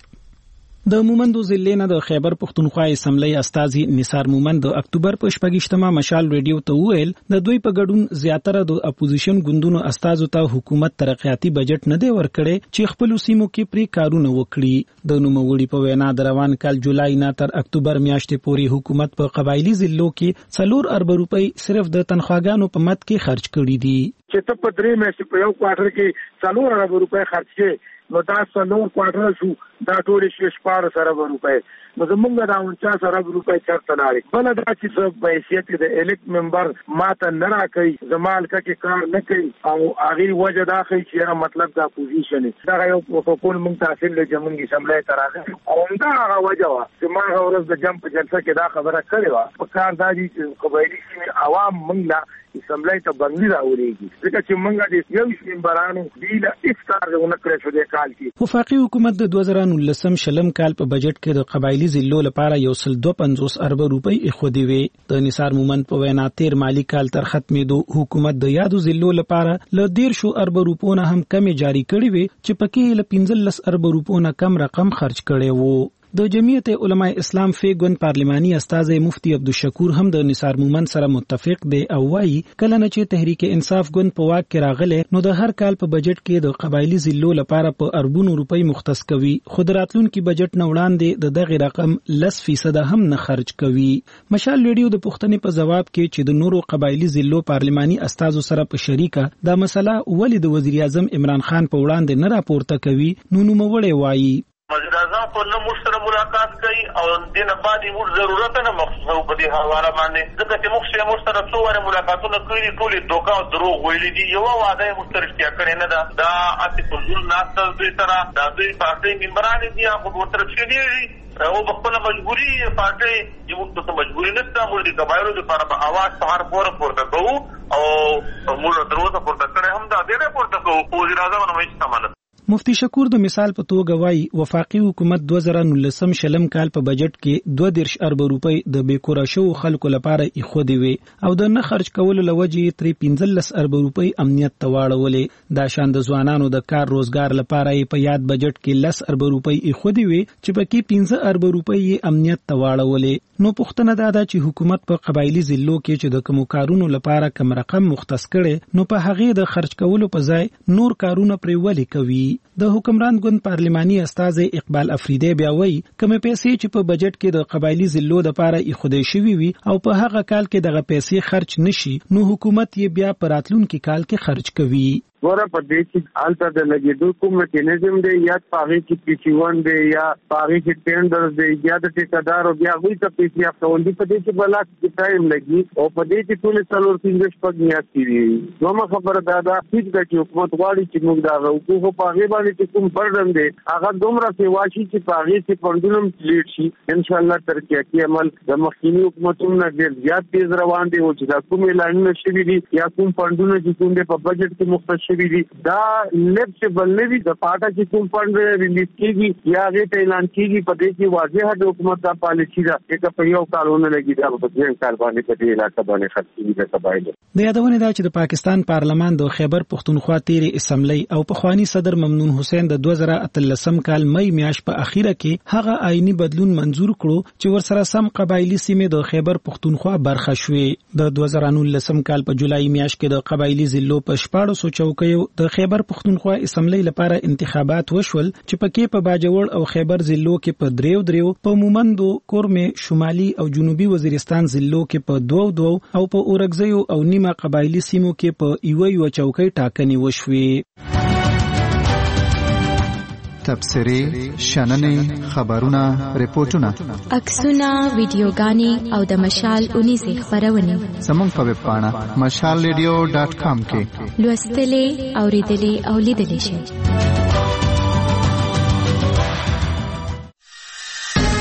[SPEAKER 16] د مومندو ضلع نه د خیبر پښتونخوا اسمبلی استازي نثار مومند د اکتوبر په شپږشتمه مشال ریډیو ته وویل د دوی په ګډون زیاتره د اپوزیشن ګوندونو استازو ته حکومت ترقیاتي بجټ نه دی ورکړی چې خپل سیمو کې پری کارونه وکړي. د نوموړي په وینا د روان کال جولای نه تر اکتوبر میاشتې پورې حکومت په قبایلی ضلعو کې څلور ارب روپۍ صرف د تنخواګانو په مد کې خرج کړي دي.
[SPEAKER 17] چې ته په درې میاشتې په یو کوارټر کې څلور ارب روپۍ خرج کړي نو دا څلور کوارټر شو، دا ټول شي شپاړس ارب روپۍ. نو زمونږ دا انچاس ارب روپۍ چېرته لاړې؟ بله دا چې څه په حیثیت د الیکټ ممبر ماته نه راکوي، زما حلقه کې کار نه کوي او هغې وجه دا ښیي چې یاره مطلب د اپوزیشن دغه یو پروټوکول موږ ته حاصل دی چې موږ اسمبلی ته راغلي او همدا هغه وجه وه چې ما هغه ورځ د جنګ په جلسه کې دا خبره کړې وه. په کار دا دي چې قبایلي سیمې عوام موږ له اسمبلی ته بندي راولېږي ځکه چې موږ د یو ممبرانو دوی له هېڅ کار ونه کړی شو دې کال کې.
[SPEAKER 16] وفاقي حکومت د دوه زره نولسم شلم کال په بجټ کې د قبایلی ضلعو لپاره یو سل دوه پنځوس ارب روپۍ ایښودې وې. د نثار مومند په وینا تیر مالي کال تر ختمېدو حکومت د یادو ضلعو لپاره له دیرشو ارب روپو نه هم کمې جاري کړې وې چې پکې له پنځلس ارب روپو نه کم رقم خرج کړی وو. د جمعیت علماء اسلام فی ګوند پارلماني استازی مفتی عبدالشکور هم د نثار مومند سره متفق دی او وايي کله نه چې تحریک انصاف ګوند په واک کې راغلی نو د هر کال په بجټ کې د قبایلی ضلعو لپاره په اربونو روپۍ مختص کوي، خو د راتلونکي بجټ نه وړاندې د دغه رقم لس فیصده هم نه خرج کوي. مشال ریډیو د پوښتنې په ځواب کې چې د نورو قبایلی ضلعو پارلماني استازو سره په شریکه دا مسله ولې د وزیر اعظم عمران خان په وړاندې نه راپورته کوي، نو نوموړی وايي
[SPEAKER 18] وزیر اعظم خو نه موږ سره ملاقات کوي او دې نه بعد موږ ضرورت نه مخصوص په دې حواله باندې ځکه چې موږ سره موږ سره څو واره ملاقاتونه کړي ټول دوکا او دروغ ویلي دي. یو وعده موږ سره اشتیا کړې نه ده، دا اته پرځول ناست دوی سره دا دوی پارټي ممبران دي هغه ورته رسېږي او په خپل مجبوري پارټي چې موږ ته مجبوري نشته موږ د قبایلو لپاره په اواز په هر پور پورته کوو او موږ دروازه پورته کړې هم دا دې پورته کوو. وزیر اعظم نو هیڅ سمانه.
[SPEAKER 16] مفتی شکور د مثال په توګه وايي وفاقي حکومت دوه زره نولسم شلم کال په بجټ کې دوه دیرش ارب روپۍ د بیکوره شوو خلکو لپاره ایښودې وې او د نه خرج کولو له وجې ترې پنځلس ارب روپۍ امنیت ته واړولې. دا شان د ځوانانو د کار روزګار لپاره یې په یاد بجټ کې لس ارب روپۍ ایښودې وې چې پکې پنځه ارب روپۍ یې امنیت ته واړولې. نو پوښتنه دا ده چې حکومت په قبایلی ضلعو کې چې د کومو کارونو لپاره کم رقم مختص کړي نو په هغې د خرج کولو په ځای نور کارونه پرې ولې کوي. د حکمران ګوند پارلماني استازی اقبال افریدی بیا وایي کومې پیسې چې په بجټ کې د قبایلی ضلعو لپاره ایښودې شوي وي او په هغه کال کې دغه پیسې خرج نشي نو حکومت یې بیا په راتلونکي کال کې خرج کوي.
[SPEAKER 17] ګوره په دې کې هلته د لګېدو کوم میکانیزم دی یا په هغې کې پي سي ون دی یا په هغې کې ټینډر دی یا د ټیکهدارو بیا هغوی ته پیسې اخول دي په دې کې به لا ټایم لګي او په دې کې ټولې څلور پنځه شپږ میاشتې وي. دویمه خبره دا ده ټیک ده چې حکومت غواړي چې موږ د هغه حقوقو په هغې باندې چې کوم برډن دی هغه دومره سیوا شي چې په هغې کې فنډونه هم لیډ شي. انشاءالله ترقیاتي عمل د مخکیني حکومتونو نه ډېر زیات تیز روان دی او چې دا کوم اعلانونه شوي دي یا کوم فنډونه چې کوم دی په بجټ کې مختص دا لیپسیبل نه وي. د پاټا چې کوم فنډ ریلیز کیږي یا هغې ته اعلان کیږي په دې کې واضح د حکومت دا پالیسي ده چې په یو کارونه لګي دا په دویم کال باندې په دې علاقه باندې خرڅ کیږي د قبایلو.
[SPEAKER 16] د یادونه ده چې د پاکستان پارلمان د خیبر پښتونخوا تیرې اسمبلی او پخوانی صدر ممنون حسین د دوه زره اتلسم کال مئی میاشت په اخیره کې هغه آئینی بدلون منزور کړو چې ورسره سم قبایلی سیمې د خیبر پښتونخوا برخه شوې. د دوه زره نولسم کال په جولای میاشت کې د قبایلی ضلعو په شپاړسو چوکیو د خیبر پښتونخوا اسمبلی لپاره انتخابات وشول چې پکې په باجوړ او خیبر ضلعو کې په دریو دریو په مومندو کورمه شمالي او جنوبي وزیرستان ضلعو کې په دوو دوو او په اورګزیو او نیمه قبایلی سیمو کې په یو یو چوکۍ ټاکنې وشوې.
[SPEAKER 9] تبصرې، شننې، خبرونه، ریپورتونه،
[SPEAKER 2] عکسونه، ویډیوګانې او د مشال اونیزې خبرونه
[SPEAKER 9] زموږ په ویب پاڼه مشال ریډیو ډاټ کام کې
[SPEAKER 2] لوستلې، اوریدلې او لیدلې شئ.